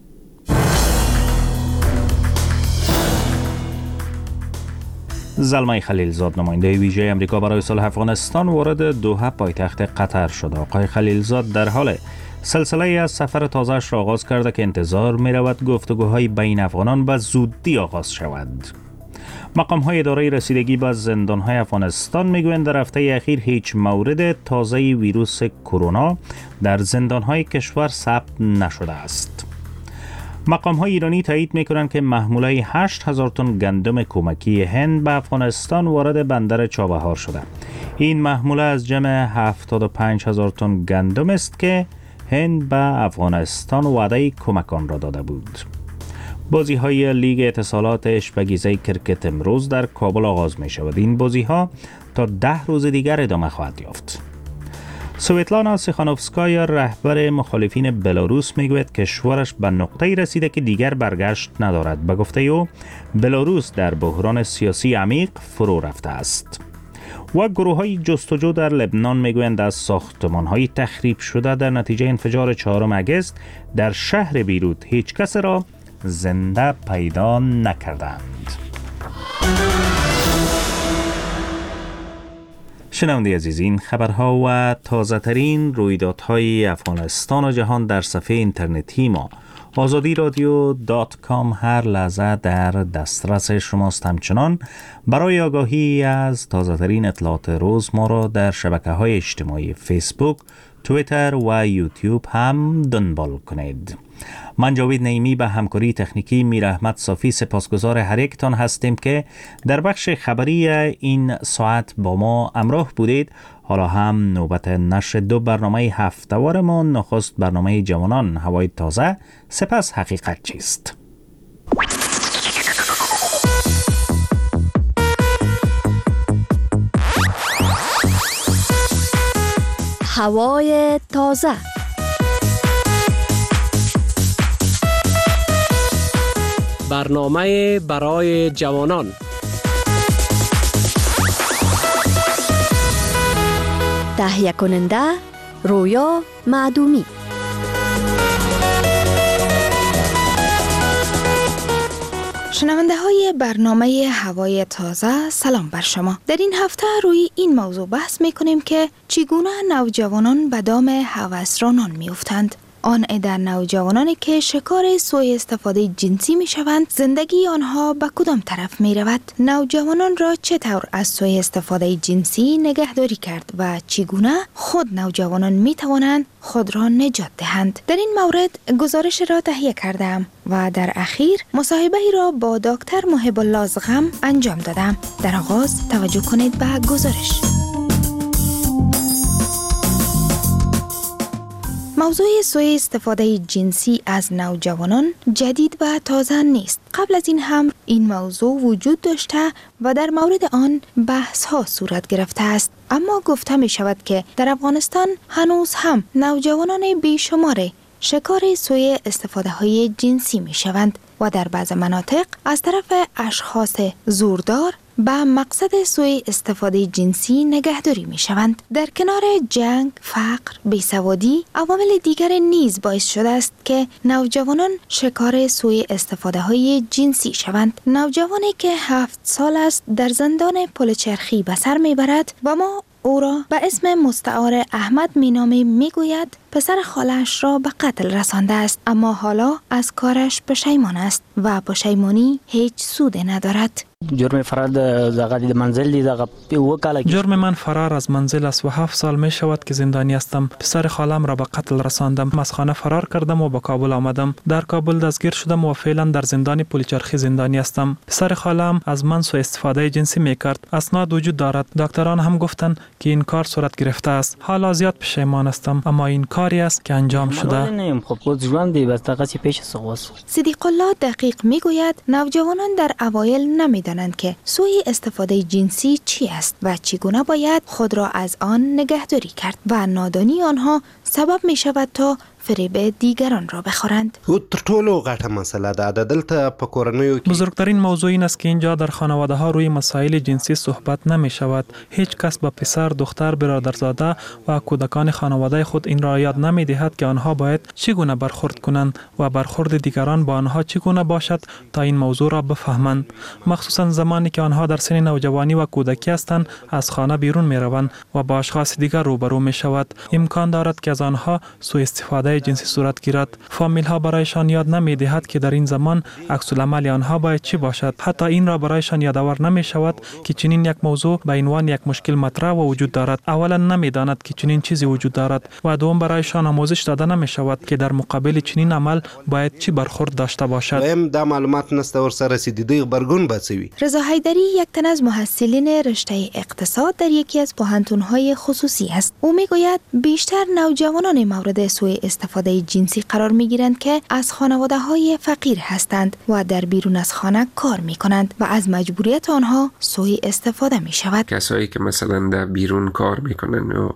زلمه خلیلزاد، نماینده ویژه امریکا برای صلح افغانستان، وارد دوحه پایتخت قطر شد. آقای خلیلزاد در حال سلسله از سفر تازه‌اش را آغاز کرده که انتظار می رود گفتگوهای بین افغانان به زودی آغاز شود. مقام‌های اداره رسیدگی به زندان‌های افغانستان می‌گویند در هفته اخیر هیچ مورد تازه ویروس کرونا در زندان‌های کشور ثبت نشده است. مقام‌های ایرانی تایید می‌کنند که محموله 8,000 تن گندم کمکی هند به افغانستان وارد بندر چابهار شده. این محموله از جمع 75,000 تن گندم است که هند به افغانستان وعده کمک آن را داده بود. بازی‌های لیگ اتصالات اشبگیزه کرکت امروز در کابل آغاز می‌شود. این بازی‌ها تا 10 روز دیگر ادامه خواهد یافت. سویتلانا سیخانوفسکایا، رهبر مخالفین بلاروس، میگوید کشورش به نقطه‌ای رسیده که دیگر برگشت ندارد. به گفته او بلاروس در بحران سیاسی عمیق فرو رفته است. و گروه‌های جستجو در لبنان میگویند از ساختمان‌های تخریب شده در نتیجه انفجار 4 آگوست در شهر بیروت هیچ کس را زنده پیدا نکردند. شنونده عزیز، این خبرها و تازه ترین رویدادهای افغانستان و جهان در صفحه اینترنتی ما azadiradio.com هر لحظه در دسترس شماست. همچنان برای آگاهی از تازه ترین اطلاعات روز ما را در شبکه‌های اجتماعی فیسبوک، توییتر و یوتیوب هم دنبال کنید. من جاوید نعیمی به همکاری تکنیکی میر احمد صافی سپاسگزار هر یکتان هستیم که در بخش خبری این ساعت با ما همراه بودید. حالا هم نوبت نشر 2 برنامه هفته‌وار ما، نخست برنامه جوانان هوای تازه، سپس حقیقت چیست. هوای تازه. برنامه برای جوانان. تهیه کننده رویا معدومی. شنونده های برنامه هوای تازه، سلام بر شما. در این هفته روی این موضوع بحث می کنیم که چگونه نوجوانان به دام هوسرانان می افتند. آن در نوجوانانی که شکار سوء استفاده جنسی می شوند، زندگی آنها به کدام طرف می رود؟ نوجوانان را چطور از سوء استفاده جنسی نگهداری کرد و چگونه خود نوجوانان می توانند خود را نجات دهند؟ در این مورد گزارش را تهیه کردم و در اخیر مصاحبه را با دکتر محب الله زغم انجام دادم. در آغاز توجه کنید به گزارش. موضوع سوء استفاده جنسی از نوجوانان جدید و تازه نیست. قبل از این هم این موضوع وجود داشته و در مورد آن بحث ها صورت گرفته است. اما گفته می شود که در افغانستان هنوز هم نوجوانان بیشماری شکار سوء استفاده های جنسی می شوند و در بعض مناطق از طرف اشخاص زوردار به مقصد سوء استفاده جنسی نگهداری می شوند. در کنار جنگ، فقر، بیسوادی، عوامل دیگر نیز باعث شده است که نوجوانان شکار سوء استفاده های جنسی شوند. نوجوانی که 7 سال است در زندان پل چرخی به سر می برد و ما او را به اسم مستعار احمد می نامیم. می گوید پسر خالش را به قتل رسانده است، اما حالا از کارش پشیمان است و پشیمانی هیچ سود ندارد. جرم من فرار از منزل است و 7 سال می شود که زندانی هستم. پسر خالم را به قتل رساندم. از خانه فرار کردم و به کابل آمدم. در کابل دستگیر شدم و فعلا در زندان پلیچرخی زندانی هستم. پسر خالم از من سوء استفاده جنسی میکرد. اسناد وجود دارد. دکتران هم گفتند که این کار صورت گرفته است. حالا زیاد پشیمان هستم، اما این کاری است که انجام شده. صدیق الله دقیق میگوید نوجوانان در اوایل نمیدانند که سوء استفاده جنسی چی است و چگونه باید خود را از آن نگهداری کرد و نادانی آنها سبب می شود تا فریب دیگران را بخورند. بزرگترین موضوع این است که اینجا در خانواده ها روی مسائل جنسی صحبت نمی شود. هیچ کس به پسر، دختر، برادرزاده و کودکان خانواده خود این را یاد نمی دهد که آنها باید چگونه برخورد کنند و برخورد دیگران با آنها چگونه باشد تا این موضوع را بفهمند. مخصوصا زمانی که آنها در سن نوجوانی و کودکی هستند، از خانه بیرون می روند و با اشخاص دیگر روبرو می شود. امکان دارد که از آنها سوء استفاده جنسی صورت گیرد. فامیل ها برایشان یاد نمی دهد که در این زمان عکس العمل آنها باید چی باشد. حتی این را برایشان یادآور نمی شود که چنین یک موضوع به عنوان یک مشکل مطرح و وجود دارد. اولا نمی داند که چنین چیزی وجود دارد و دوم برایشان آموزش داده نمی شود که در مقابل چنین عمل باید چی برخورد داشته باشد. دا معلومات نسته ور سره رسیدگی برگون بچوي. رضا حیدری یک تن از محصلین رشته اقتصاد در یکی از پوهنتون‌های خصوصی است. او میگوید بیشتر نوجوانان مورد سوء استفاده جنسی قرار میگیرند که از خانواده‌های فقیر هستند و در بیرون از خانه کار میکنند و از مجبوریت آنها سوء استفاده میشود. کسایی که مثلا در بیرون کار میکنن و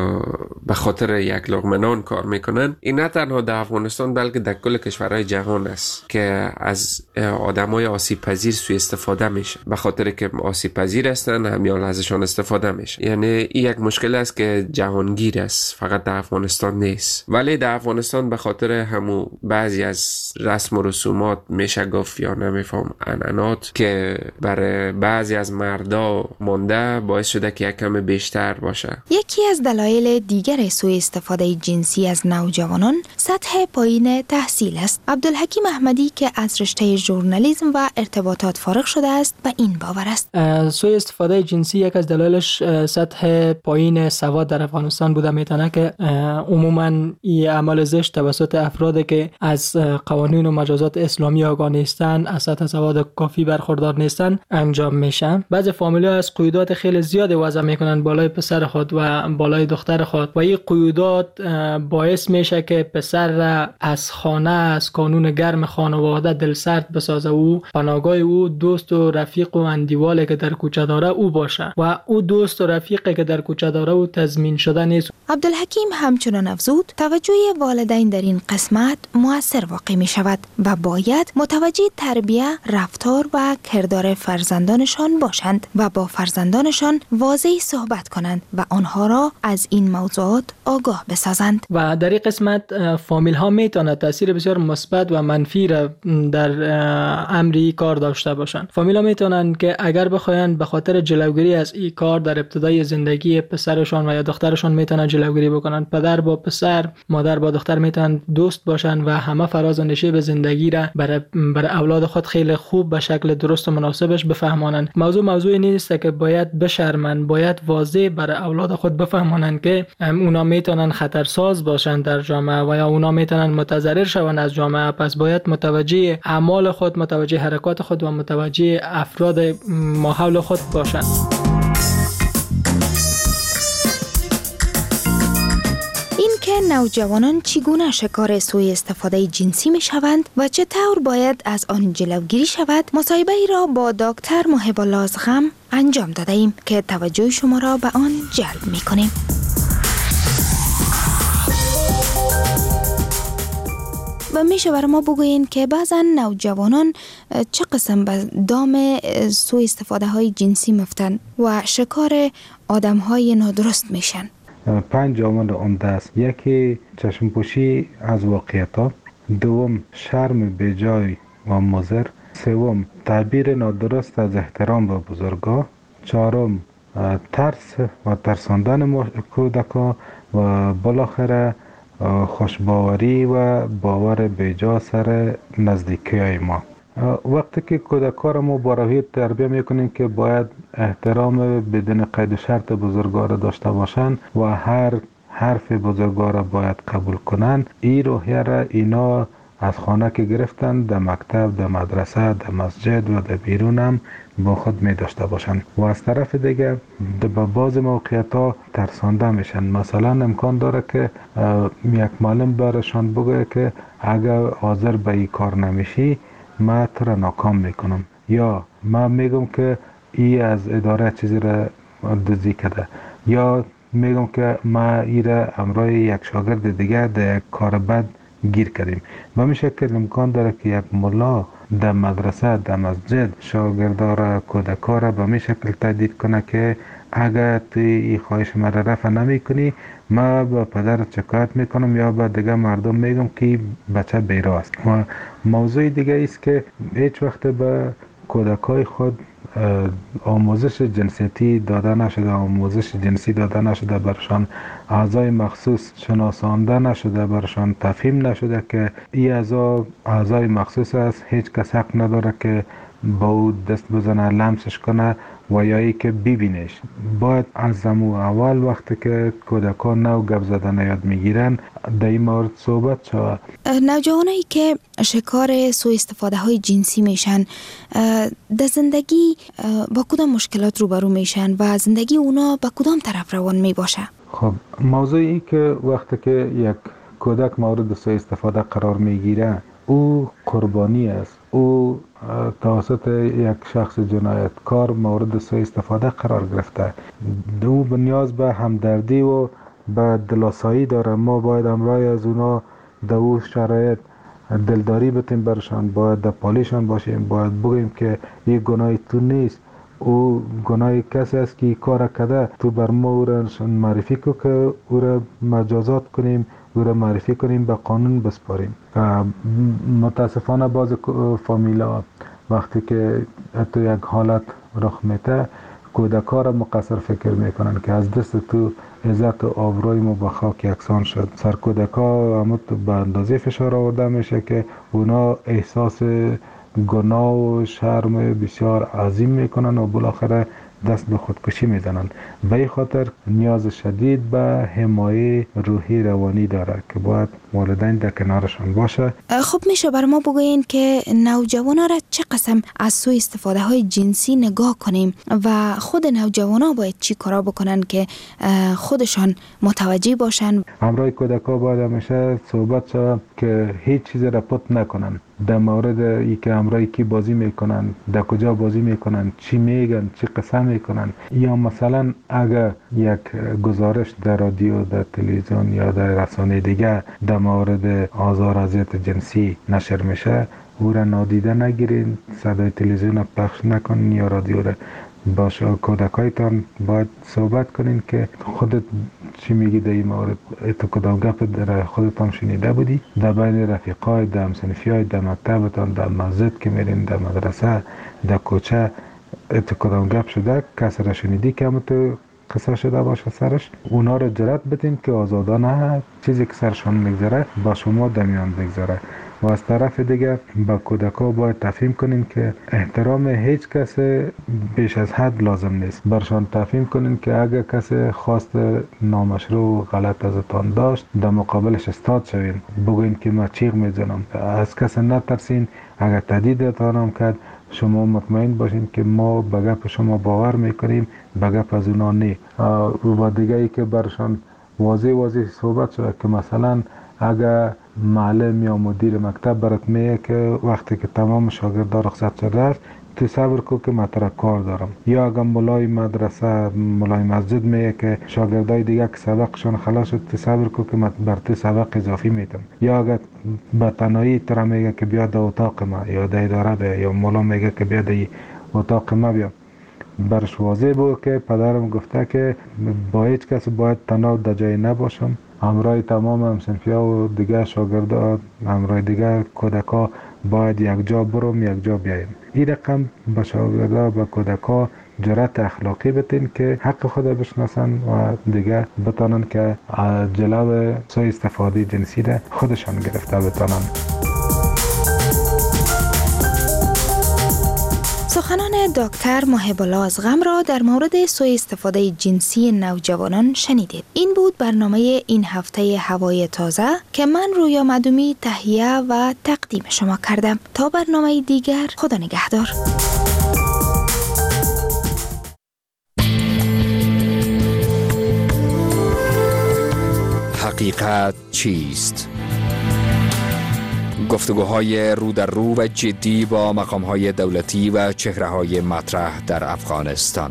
به خاطر یک لقمه نان کار میکنن، این نه تنها در افغانستان بلکه در کل کشورهای جهان است که از آدمای آسیب پذیر سوء استفاده میشه. به خاطر که آسیب پذیر هستن همیال ازشان استفاده میشه. یعنی این یک مشکل است که جهانگیر است، فقط در افغانستان نیست. ولی در افغانستان به خاطر همو بعضی از رسم و رسومات میشه گفت یا نمیفهم عنعنات که برای بعضی از مردا مانده، باعث شده که یک کم بیشتر باشه. یکی از دلایل دیگر سوء استفاده جنسی از نوجوانان سطح پایین تحصیل است. عبدالحکیم احمدی که از رشته ژورنالیسم و ارتباطات فارغ شده است و این باور است. سوء استفاده جنسی یک از دلایلش سطح پایین سواد در افغانستان بوده میتونه که عموما این اعمال زشت توسط افرادی که از قوانین و مجازات اسلامی آگاه نیستن، از سطح سواد کافی برخوردار نیستن انجام میشن. بعضی فامیل‌ها از قیودات خیلی زیاد وضع میکنن بالای پسر خود و بالای دختر خود و این قیودات باعث میشه که پسر را از خانه، از کانون گرم خانواده دلسرد بسازه. او پناهگاه او دوست و رفیق و اندیوالی که در کوچه داره او باشه و او دوست و رفیقی که در کوچه داره او تضمین شده نیست. عبدالحکیم همچنان افزود توجه والدین در این قسمت مؤثر واقع می شود و باید متوجه تربیه، رفتار و کردار فرزندانشان باشند و با فرزندانشان واضح صحبت کنند و آنها را از این موضوعات آگاه بسازند. و در این قسمت فامیل ها می تواند تاثیر بسیار مثبت و منفی را در امری کار داشته باشند. فامیل ها می توانند که اگر بخواهند به خاطر جلوگیری از این کار در ابتدای زندگی پسرشان و یا دخترشان می توانند جلوگیری بکنند. پدر با پسر، مادر با دختر می توانند دوست باشند و همه فراز و نشیب زندگی را برای اولاد خود خیلی خوب به شکل درست و مناسبش بفهمانند. موضوعی نیست که باید بشرمند، باید واضح برای اولاد خود بفهمانند که اونا می توانند خطرساز باشند در جامعه و یا اونا می توانند متضرر شوند از جامعه. پس باید متوجه اعمال خود، متوجه حرکات خود و متوجه افراد ماحول خود باشند. که نوجوانان چگونه شکار سوء استفاده جنسی می شوند و چطور باید از آن جلوگیری شود، مصاحبه ای را با دکتر محب الله از غم انجام داده ایم که توجه شما را به آن جلب می کنیم. و میشه برای ما بگوین که بعضا نوجوانان چه قسم به دام سوء استفاده های جنسی میفتن و شکار آدم های نادرست میشن؟ 5 عامل عمده است. یکی چشم پوشی از واقعیت، دوم شرم بیجای و مضر، سوم تعبیر نادرست از احترام به بزرگان، چهارم ترس و ترساندن کودکان و بالاخره خوشباوری و باور بیجا سر نزدیکی های ما. وقتی که کودکان را ما با روحیه تربیه میکنیم که باید احترام بدون قید و شرط بزرگان را داشته باشند و هر حرف بزرگان را باید قبول کنند، این روحیه را اینا از خانه که گرفتن در مکتب، در مدرسه، در مسجد و در بیرون هم با خود می داشته باشند و از طرف دیگه به بعض موقعیت ها ترسانده میشن. مثلا امکان داره که یک معلم برشان بگه که اگر حاضر به این کار نمیشی ما تو را ناکام میکنم، یا ما میگم که ای از اداره چیزی را دزدی کرده، یا میگم که ما ای را امرای یک شاگرد دیگه در یک کار بد گیر کردیم. به همین شکل امکان داره که یک ملا در مدرسه، در مسجد شاگردا را، کودکان را به همین شکل تهدید کنه که اگر توی این خواهش ما را رفع نمی کنی ما با پدرت شکایت میکنم یا با دیگه مردم میگم که بچه بیراه است. و موضوع دیگه است که هیچ وقت به کودکای خود آموزش جنسیتی داده نشده، آموزش جنسی داده نشده، برشان اعضای مخصوص شناسانده نشده، برشان تفهیم نشده که این اعضای مخصوص است، هیچ کس حق نداره که با او دست بزنه، لمسش کنه و یا ای که ببینش. باید از اول وقتی که کودکان نو گپ زدن یاد میگیرن در این مورد صحبت شود. نوجوانایی که شکار سوء استفاده های جنسی میشن در زندگی با کدام مشکلات روبرو میشن و زندگی اونا به کدام طرف روان میباشه؟ خب موضوعی که وقتی که یک کودک مورد سوء استفاده قرار میگیره او قربانی است، او توسط یک شخص جنایتکار مورد سوء استفاده قرار گرفته، او به نیاز به همدردی و به دلاسایی داره. ما باید امرای از اونا در او شرایط دلداری بتیم برشان، باید در پالیشان باشیم، باید بگیم که یک گناه تو نیست، او گناه کسی است که کار کرده، تو بر ما او را معرفی کن که او را مجازات کنیم، او را معرفی کنیم، به قانون بسپاریم. متاسفانه بعض فامیلا وقتی که تو یک حالت رخ میده کودکان را مقصر فکر میکنن که از دست تو عزت و آبروی ما به خاک یکسان شد. سر کودکان همون به اندازه فشار آورده میشه که اونا احساس گناه و شرم بسیار عظیم میکنن و بالاخره دست به خودکشی میزنن. به این خاطر نیاز شدید به حمایت روحی روانی داره که باید والدین در کنارشان باشه. خب میشه بر ما بگوین که نوجوانا را چه قسم از سوء استفاده های جنسی نگاه کنیم و خود نوجوانا باید چی کارا بکنن که خودشان متوجه باشن؟ همراه کودکا باید همیشه صحبت شود که هیچ چیزی را پت نکنن در مورد ای که همراه کی بازی میکنن، در کجا بازی میکنن، چی میگن، چی قسم میکنن. یا مثلا اگر یک گزارش در رادیو، در تلویزیون یا در رسانه دیگه در مورد آزار اذیت جنسی نشر میشه او را نادیده نگیرین، صدای تلویزیون را پخش نکنین یا رادیو را. باشه کودکایتان باید صحبت کنین که خودت چی میگی در این مورد، تو کدام گپ در خودتان شنیده بودی در بین رفیقای، در همسنفیای، در مکتبتان، در مسجد که میرین، در مدرسه، در کوچه، تو کدام گپ شده کسی را شنیدی که همون تو قصه شده باشه سرش، اونا را جرأت بدین که آزادانه چیزی که سرشان میگذره با شما دمیان بگذره. و از طرف دیگه با کودکا باید تفهیم کنین که احترام هیچ کس بیش از حد لازم نیست. برشان تفهیم کنین که اگر کسی خواست نامشروع غلط ازتان داشت در مقابلش استاد شوین، بگوین که ما چیغ میزنم، از کسی نترسین. اگر تهدیدتان هم کرد شما مطمئن باشین که ما به گپ شما باور میکنیم، به گپ از اونا نه. و دیگه ای که برشان واضح صحبت شده که مثلا اگر معلم یا مدیر مکتب برات میگه که وقتی که تمام شاگردان رخصت شده است تو صبر کن که من ترا کار دارم، یا اگر مولای مدرسه، مولای مسجد میگه که شاگردای دیگه که سبقشون خلاص شد تو صبر کن که من بر تو سبق اضافی میدم، یا اگر به تنهایی ترا میگه که بیا در اتاق ما یا در اداره بیا، یا مولا میگه که بیا در اتاق ما بیا، برش واضح بود که پدرم گفته که با هیچ کس باید تنها در جای نباشم، همراه تمام همسنفیا و دیگه شاگردا، همراه دیگه کودکا باید یک جا برم یک جا بیایم. این رقم به شاگردا، به کودکا جرأت اخلاقی بتین که حق خود بشناسن و دیگه بتانن که جلو سوء استفاده جنسی را خودشان گرفته بتانن. سخنان دکتر محب الله ازغم را در مورد سوء استفاده جنسی نوجوانان شنیدید. این بود برنامه این هفته هوای تازه که من رویا معدومی تهیه و تقدیم شما کردم. تا برنامه دیگر، خدا نگهدار. حقیقت چیست؟ گفتگوهای رو در رو و جدی با مقام‌های دولتی و چهره‌های مطرح در افغانستان.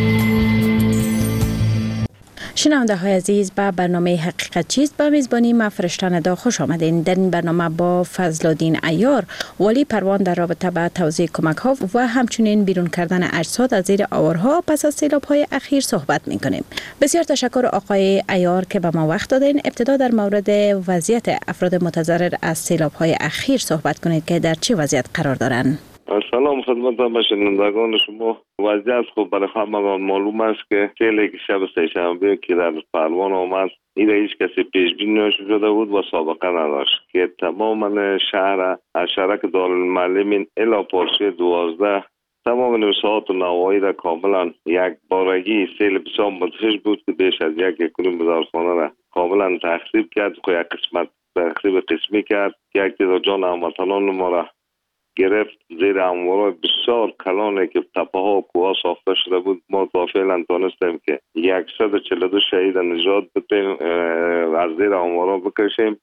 شنونده های عزیز، به برنامه حقیقت چیست با میزبانی من فرشته ندا خوش آمدین. در این برنامه با فضلالدین عیار، والی پروان، در رابطه با توزیع کمک ها و همچنین بیرون کردن اجساد از زیر آوارها پس از سیلاب های اخیر صحبت می کنیم. بسیار تشکر آقای عیار که به ما وقت دادین. ابتدا در مورد وضعیت افراد متضرر از سیلاب های اخیر صحبت کنید که در چه وضعیت قرار دارند. سلام خدمت شنوندگان شما. وضعیت خب برای همه معلوم است که سیلی که شب سه‌شنبه که در پروان آمد، این هیچ کسی پیش بینی نشده بود و سابقه نداشت که تمام شهر از شرک دارالمعلمین الی پارچه 12 تمام نوسات و نواحی را کاملا یک بارگی سیل بسیار مدهش بود که بیش از 1.5 خانه را کاملا تخریب کرد. یک قسمت تخریب قسمی کرد که یک تعداد جان هموطنان ما را گرفت. زیر اموارای بسیار کلانه که تپه ها و کوها ساخته شده بود، ما تا فعلا تانستیم که 142 شهید نجات بدیم، از زیر اموارا بکشیم،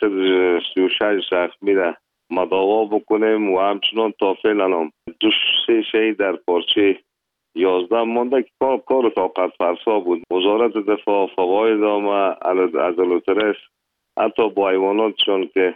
136 زخمی را مداوا بکنیم و همچنان تا فعلا هم 2 شهید در پارچه 11 مانده که کار طاقت فرسا بود. وزارت دفاع، فواید عامه، عدالت حتی با حیواناتشون که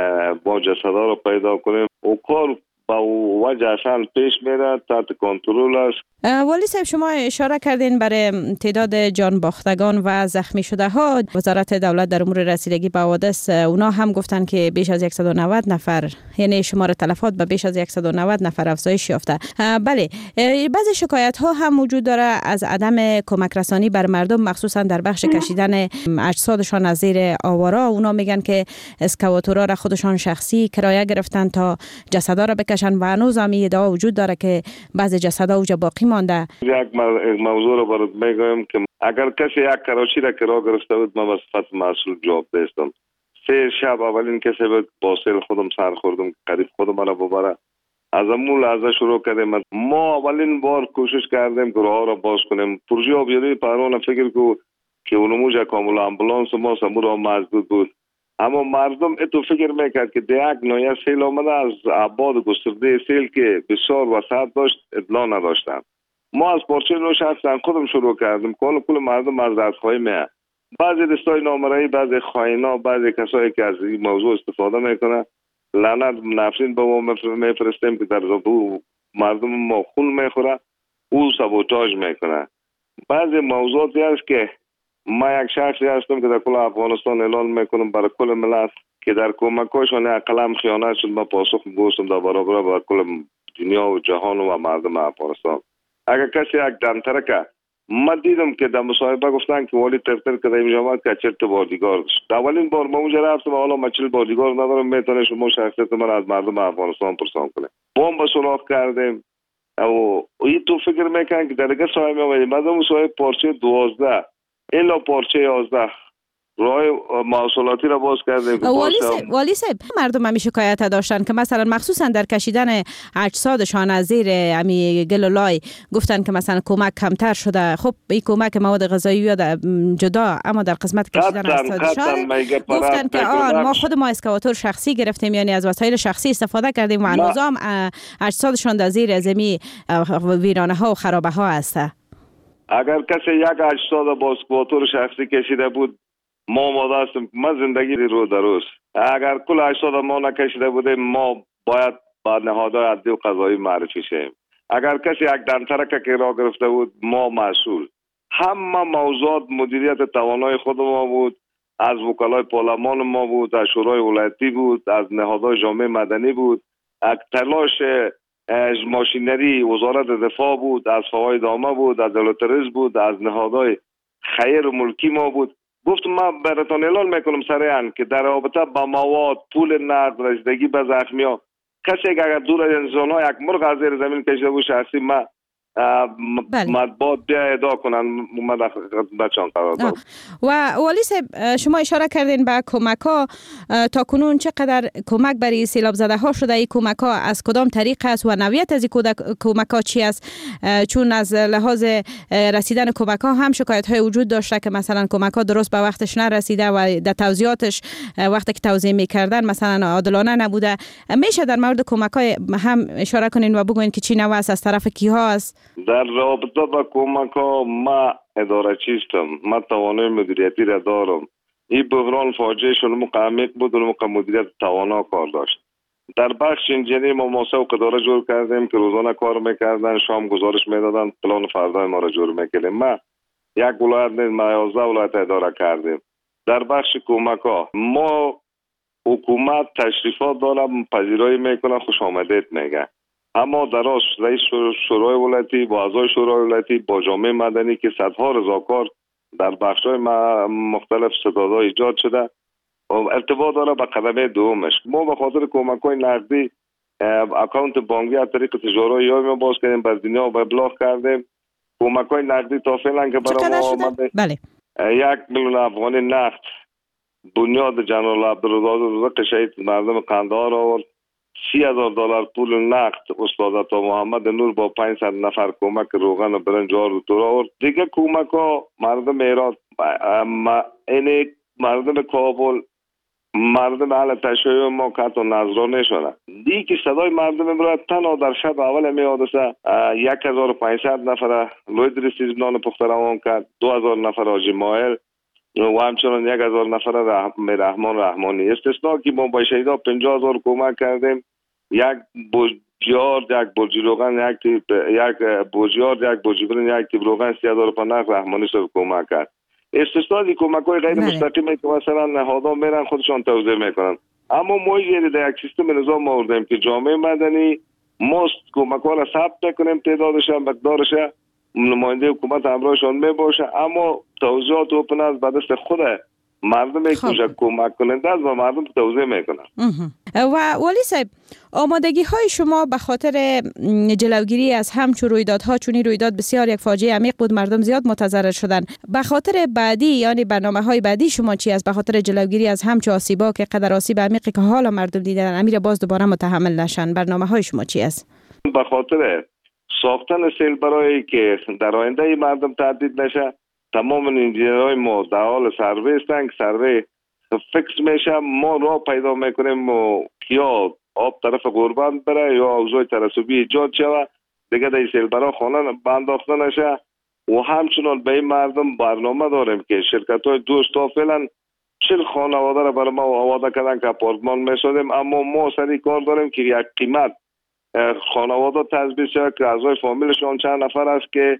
با جسدها رو پیدا کنیم و کار با وجه اصلا پیش میره، تحت کنترل است. والی صاحب، شما اشاره کردین برای تعداد جان باختگان و زخمی شده ها. وزارت دولت در امور رسیدگی به حوادث اونا هم گفتن که بیش از 190 نفر، یعنی شمار تلفات به بیش از 190 نفر افزایش یافته. بله، بعضی شکایت ها هم وجود داره از عدم کمک رسانی بر مردم، مخصوصا در بخش کشیدن اجسادشان از زیر آوارا. اونا میگن که اسکواتورها را خودشان شخصی کرایه گرفتن تا جسدا را بکشن و هنوز هم ادعا وجود داره که بعضی جسدا اوجا باقی مانده. یک موضوع رو برات میگم که اگر کسی یک کراشی را کرا گرفته بود، من به صفت مسئول جواب داشتم. 3 شب اولین کسی بود با سیل خودم سر خوردم، قریب خودم را ببره. از امون لحظه شروع کردیم. ما اولین بار کوشش کردیم که راه را باز کنیم. پروژه آبیاری پروان فکر که اونموج کامل امبولانس ما سمورا مسدود بود، اما مردم اتو فکر میکرد که یک نوعی سیل آمده از آباد گسترده سیل که بسیار وسعت داشت اطلاع نداشتن. ما از پارچه 9 شخص خودم شروع کردیم. کل مردم از دستخواهی میه. بعضی دستای نامرئی، بعضی خائنا، بعضی کسایی که از این موضوع استفاده میکنه، لعنت نفرین به ما میفرستیم که در زبو مردم ما خون میخوره، او سابوتاژ میکنه. بعضی موضوعاتی هست که ما یک شخصی هستم که در کل افغانستان اعلان میکنم برای کل ملت که در کمکاشان اقلم خیانت شد، ما پاسخ میگوستم در برابر با کل دنیا و جهان و مردم افغانستان. اگر کسی یک دمترکه، ما دیدم که در مصاحبه گفتن که والی تفتر که در اینجا آمد که 40 بادیگار داشت. اولین بار ما اونجا رفتم، حالا ما 40 بادیگار ندارم، میتونه شما شخصیت من از مردم افغانستان پرسان کنه. بمب سوراخ کردیم و این تو فکر میکنن که در دیگه سایه میامدیم. بعد اون سایه پارچه 12 الا پارچه 11 راه محصولاتی را باز کردیم. والی صاحب، مردم همی شکایت داشتن که مثلا مخصوصا در کشیدن اجسادشان از زیر امی گلولای گفتن که مثلا کمک کمتر شده. خب این کمک مواد غذایی جدا، اما در قسمت کشیدن اجسادشان گفتن که ما خود ما اسکواتور شخصی گرفتیم، یعنی از وسایل شخصی استفاده کردیم و هنوزم اجسادشان در زیر زمین ویرانه ها و خرابه ها هست. اگر کسی یک اجساد با اسکواتور شخصی کشیده بود، ما آماده هستیم. ما زندگی رو در روز اگر کل اجساد ما نکشیده بودیم، ما باید با نهادهای عدلی و قضایی معرفی شیم. اگر کسی یک دمترکه که را گرفته بود، ما مسئول. همه موضوعات مدیریت توانای خود ما بود، از وکلای پارلمان ما بود، از شورای ولایتی بود، از نهادهای جامعه مدنی بود. تلاش ماشینری وزارت دفاع بود، از فواید عامه بود، از دولت رزق بود، از نهادهای خیر و ملکی ما بود. گفتم من براتون اعلان میکنم سریعا که در رابطه با مواد، پول نقد، رسیدگی به زخمی‌ها، کسی که اگر دور از انسان‌ها یک مرغ از زیر زمین کشیده بود شخصی ما مطبوعات بیا ادعا کنن ما در بچه‌ان قرار دارم. و والی صاحب شما اشاره کردین به کمک‌ها، تا کنون چقدر کمک برای سیلاب زده ها شده؟ این کمک‌ها از کدام طریق است و نوعیت از این کمک‌ها چی است؟ چون از لحاظ رسیدن کمک‌ها هم شکایت‌های وجود داشته که مثلا کمک‌ها درست به وقتش نرسیده و در توزیعاتش وقتی که توزیع می‌کردن مثلا عادلانه نبوده. میشه در مورد کمک‌های هم اشاره کنین و بگوین که چی نوع است، از طرف کیها است؟ در رابطه با کمک ها ما اداره چیستم، ما توانای مدیریتی را دارم. این بحران فاجعه شد مقامیق بود و مدیریت توانا کار داشت. در بخش انجینی ما موسوق اداره جور کردیم که روزانه کار میکردن، شام گزارش میدادن، پلان فردای ما را جور میکردیم. ما یک ولایت نیست، ما 11 ولایت اداره کردیم. در بخش کمک ها ما حکومت تشریفات داره، پذیرایی میکنه، خوش آمدید میگه. اما در رئیس شورای ولایتی با اعضای شورای ولایتی با جامعه مدنی که صدها رضاکار در بخش‌های مختلف ستادها ایجاد شده ارتباط داره به قدمه دومش. ما به خاطر کمک‌های نقدی اکانت بانکی از طریق تجاری یا ما باز کردیم، بر دنیا و ابلاغ کردیم. کمک‌های نقدی تا فعلا که برای ما آمده 1 میلیون افغانی نقد بنیاد جنرال عبدالرزاق شهید مردم قندهار آورد. $30,000 پول نقد استاد عطا محمد نور با 500 نفر کمک روغن و برنج و تور آورد. دیگه کمک ها مردم هرات، مردم کابل، مردم اهل تشیع ما که حتی نظرانه شدن. دیگه که صدای مردم امروز تنها در شب اول می حادثه 1500 نفر لوید رسیز نان پخته روان کرد، 2000 نفر حاجی ماهر و همچنان 1000 نفر رحمان رحمانی. استثناء که ما با شهیدا 50,000 کمک کردیم. یک بوجیار، یک بوجی روغن، یک بوجیار، یک بوجی برنج، یک تیب روغن 30,000 رحمانی سر کمک کرد. استثناء دی کمک‌های غیر مستقیمی که مثلا نهادها میرن خودشان توزیع میکنن. اما ما در یک سیستم نظام آوردیم که جامعه مدنی ما کمک‌ها را ثبت میکنیم، تعدادش هم مقدارش نماینده حکومت همراهشان میباشه، اما توزیعات اوپن است به دست خود مردم کمک کننده است و مردم توزیع میکنن. و والی صاحب آمادگی های شما به خاطر جلوگیری از همچون رویدادها، چون این رویداد بسیار یک فاجعه عمیق بود، مردم زیاد متضرر شدن، به خاطر بعدی یعنی برنامه های بعدی شما چی است؟ به خاطر جلوگیری از همچون آسیبا که قدر آسیب عمیقی که حالا مردم دیدن امیر باز دوباره متحمل نشن، برنامه های شما چی است؟ به خاطر ساختن سیل برای که در آینده مردم تهدید نشه، تمام انجینرهای ما در حال سروی هستند که سروی فکس میشه. ما راه پیدا میکنیم و یا آب طرف قربان بره یا اوضاع ترسوبی ایجاد شود دیگه در سیل برای خانه بنداخته نشه. و همچنان به این مردم برنامه داریم که شرکت های دوست تا فعلا 40 خانواده را برای ما آواده کردن که اپارتمان میسازیم، اما ما سری کار داریم که یک قیمت خانواده تثبیت شد که اعضای فامیلشون چند نفر است که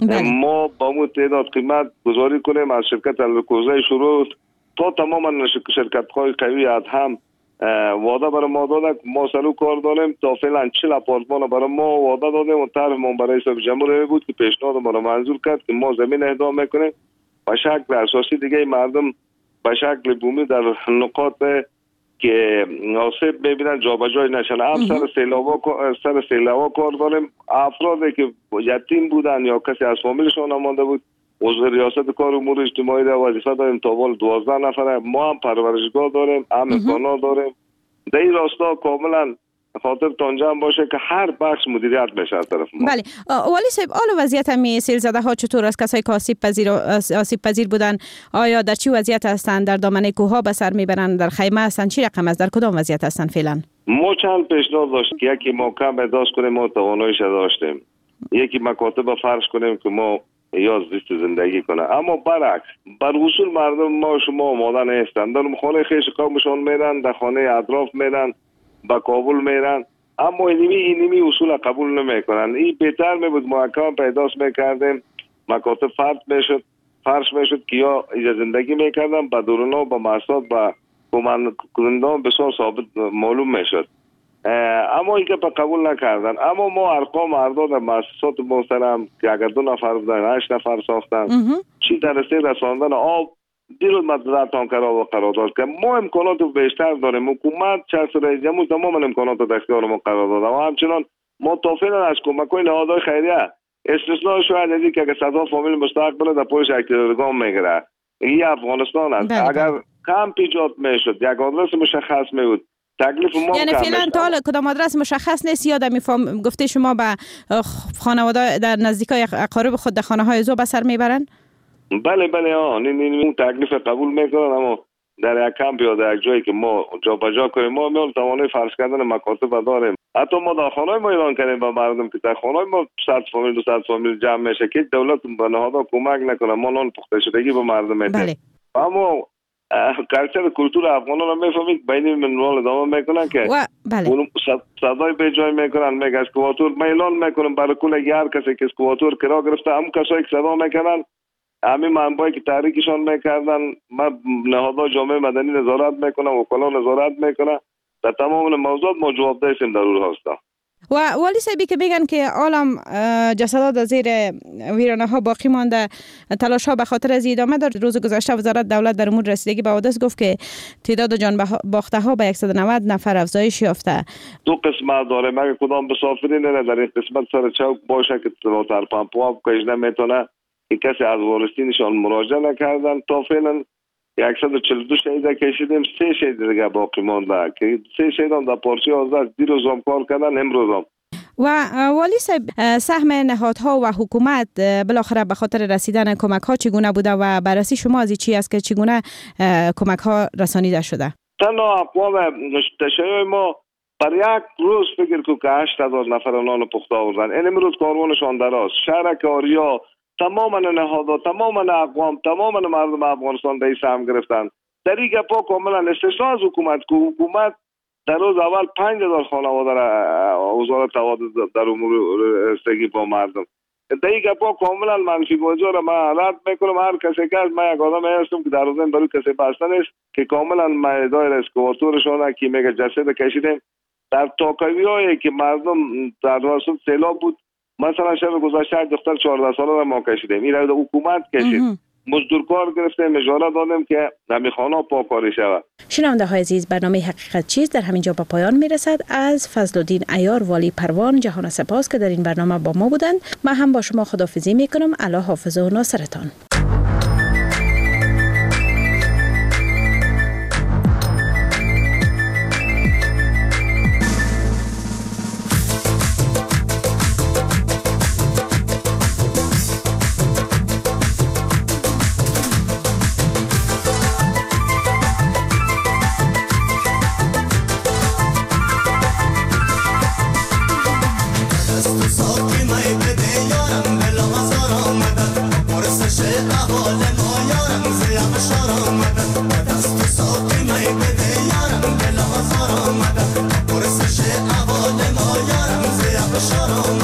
ما با اون تعداد قیمت گذاری کنیم از شرکت الکوزه شروع تا تماما شرکت‌های قوی از هم وعده برای ما داده. ما سرو کار داریم تا فعلا 40 اپارتمان برای ما وعده دادیم و طرح ما برای رئیس جمهور بود که پیشنهاد ما را منظور کرد که ما زمین اهدا میکنیم به شکل اساسی. دیگه مردم به شکل بومی در نقاط که آسیب میبینن جابجایی نشن. هم سر سیلابا کار داریم. افرادی که یتیم بودن یا کسی از فامیلشون نمانده بود عضو ریاست کار امور اجتماعی را وظیفه داریم تا بال 12 نفره. ما هم پرورشگاه داریم، هم امکانات داریم. در این راستا کاملا خاطر تانجم باشه که هر بخش مدیریت میشه از طرف ما. بله والی صاحب، حالا وضعیت می سیل زده ها چطور است؟ کسایی که آسیب پذیر بودن آیا در چی وضعیت هستند؟ در دامنه کوه ها به سر میبرند؟ در خیمه هستند؟ چی رقم است؟ در کدام وضعیت هستند فعلا؟ ما چند پیشنهاد داشتیم که یکی محکم اداست کنیم، ما تواناییش داشتیم، یکی مکاتب فرض کنیم که ما یا زیست زندگی کنه. اما برعکس بر اصول مردم ما شما آماده نیستند. در خانه خیش قومشون میرن، در خانه اطراف میرن، با کابل میرن، اما اینمی اصول قبول نمیکنن. این بهتر میبود محکم پیداست میکردیم، مکاتب فرش میشد که یا ایجا زندگی میکردن با دورنا با محصاد با کنندان بسیار ثابت معلوم میشد. اما این که قبول نکردن. اما ما ارقام اعداد مؤسسات محترم که اگر 2 نفر بودن 8 نفر ساختن چی در رسید رساندن آب دیروز مدرسه تانکرها و قرارداد که ما امکانات بیشتر داریم. حکومت چه رئیس جمهور تمام امکانات در اختیار ما قرار داده و همچنان متوافقن از کمک‌های نهادهای خیریه. استثناء شاید از اینکه 100 فامیل مستحق در پولش اکتیوگام میگیره. این افغانستان است. اگر کم ایجاد میشد یک آدرس مشخص میبود تکلیف ما یعنی فعلا تا حالا کدام آدرس مشخص نیست یا در گفته شما به خانواده در نزدیکای اقارب خود در خانه‌های زو به سر میبرن؟ بله این تکلیف قبول میکنن اما در یک کمپ یا در یک جایی که ما جابجا کنیم ما میون توانای فرض کردن مکاتب داریم. حتی ما در خانه‌های ما اعلان کردیم به مردم که در خانه‌های ما 100 فامیل 200 فامیل جمع میشه که دولت به نهادها کمک نکنه ما نان پخته شدگی به مردم میدیم. اما کلچر کلتور افغانان هم میفهمید بین منوال ادامه میکنن که صدای به جای میکنن میگه اسکواتور ما اعلان میکنم برای کل هر کسی که اسکواتور کرا گرفته هم کسایی که صدا میکنن همین منبعی که تحریکشان میکردن ما نهادها جامعه مدنی نظارت میکنه وکلا نظارت میکنه در تمام موضوعات ما جوابده هستیم در اون هستم. و والی صاحبی که میگن که عالم جسدات از زیر ویرانه ها باقی مانده تلاش ها به خاطر از ادامه داره. روز گذشته وزارت دولت در امور رسیدگی به حوادث گفت که تعداد جان باخته ها به 190 نفر افزایش یافته. 2 قسمت داره مگه کدام مسافری نه در این قسمت سر چوک باشه که تر پمپو کج نمیتونه این کسی از وارثینشان مراجعه نکردن. تا فعلا 142 شهید کشیدیم 3 شهید دیگه باقی مانده که 3 شهید هم در پارچه آزاد دیروز هم کار کردن امروز هم. و والی صاحب سهم نهادها و حکومت بالاخره به خاطر رسیدن کمک ها چگونه بوده و بررسی شما از چی است که چگونه کمک ها رسانیده شده؟ تنها اقوام تشیع ما بر یک روز فکر که 8000 نفر نان پخته آوردن. این امروز کاروانشان دراست. شهر کاریا تمام نهادها تمام اقوام تمام مردم افغانستان به سهم گرفتن. در این گپا کاملا استثنا از حکومت که حکومت در روز اول 5000 خانواده را وزارت در امور رسیدگی با مردم. در این گپا کاملا منفی گذار را من رد میکنم. هر کسی که من یک آدم هستم که در روزن برای کسی بسته نیست که کاملا میدان اسکواتورشان که میگه جسد کشیدیم در تاکاویایی که مردم در واسط سیلاب بود. مثلا شب گذشته دختر 14 ساله را ما کشیدیم. این را حکومت کشید. مزدورکار گرفتیم اجاره دادیم که همین خانه پاکاری شود. شنونده های عزیز برنامه حقیقت چیست در همینجا به پایان میرسد. از فضلالدین عیار والی پروان جهان سپاس که در این برنامه با ما بودند. من هم با شما خداحافظی میکنم. الله حافظ و ناصرتان. Shalom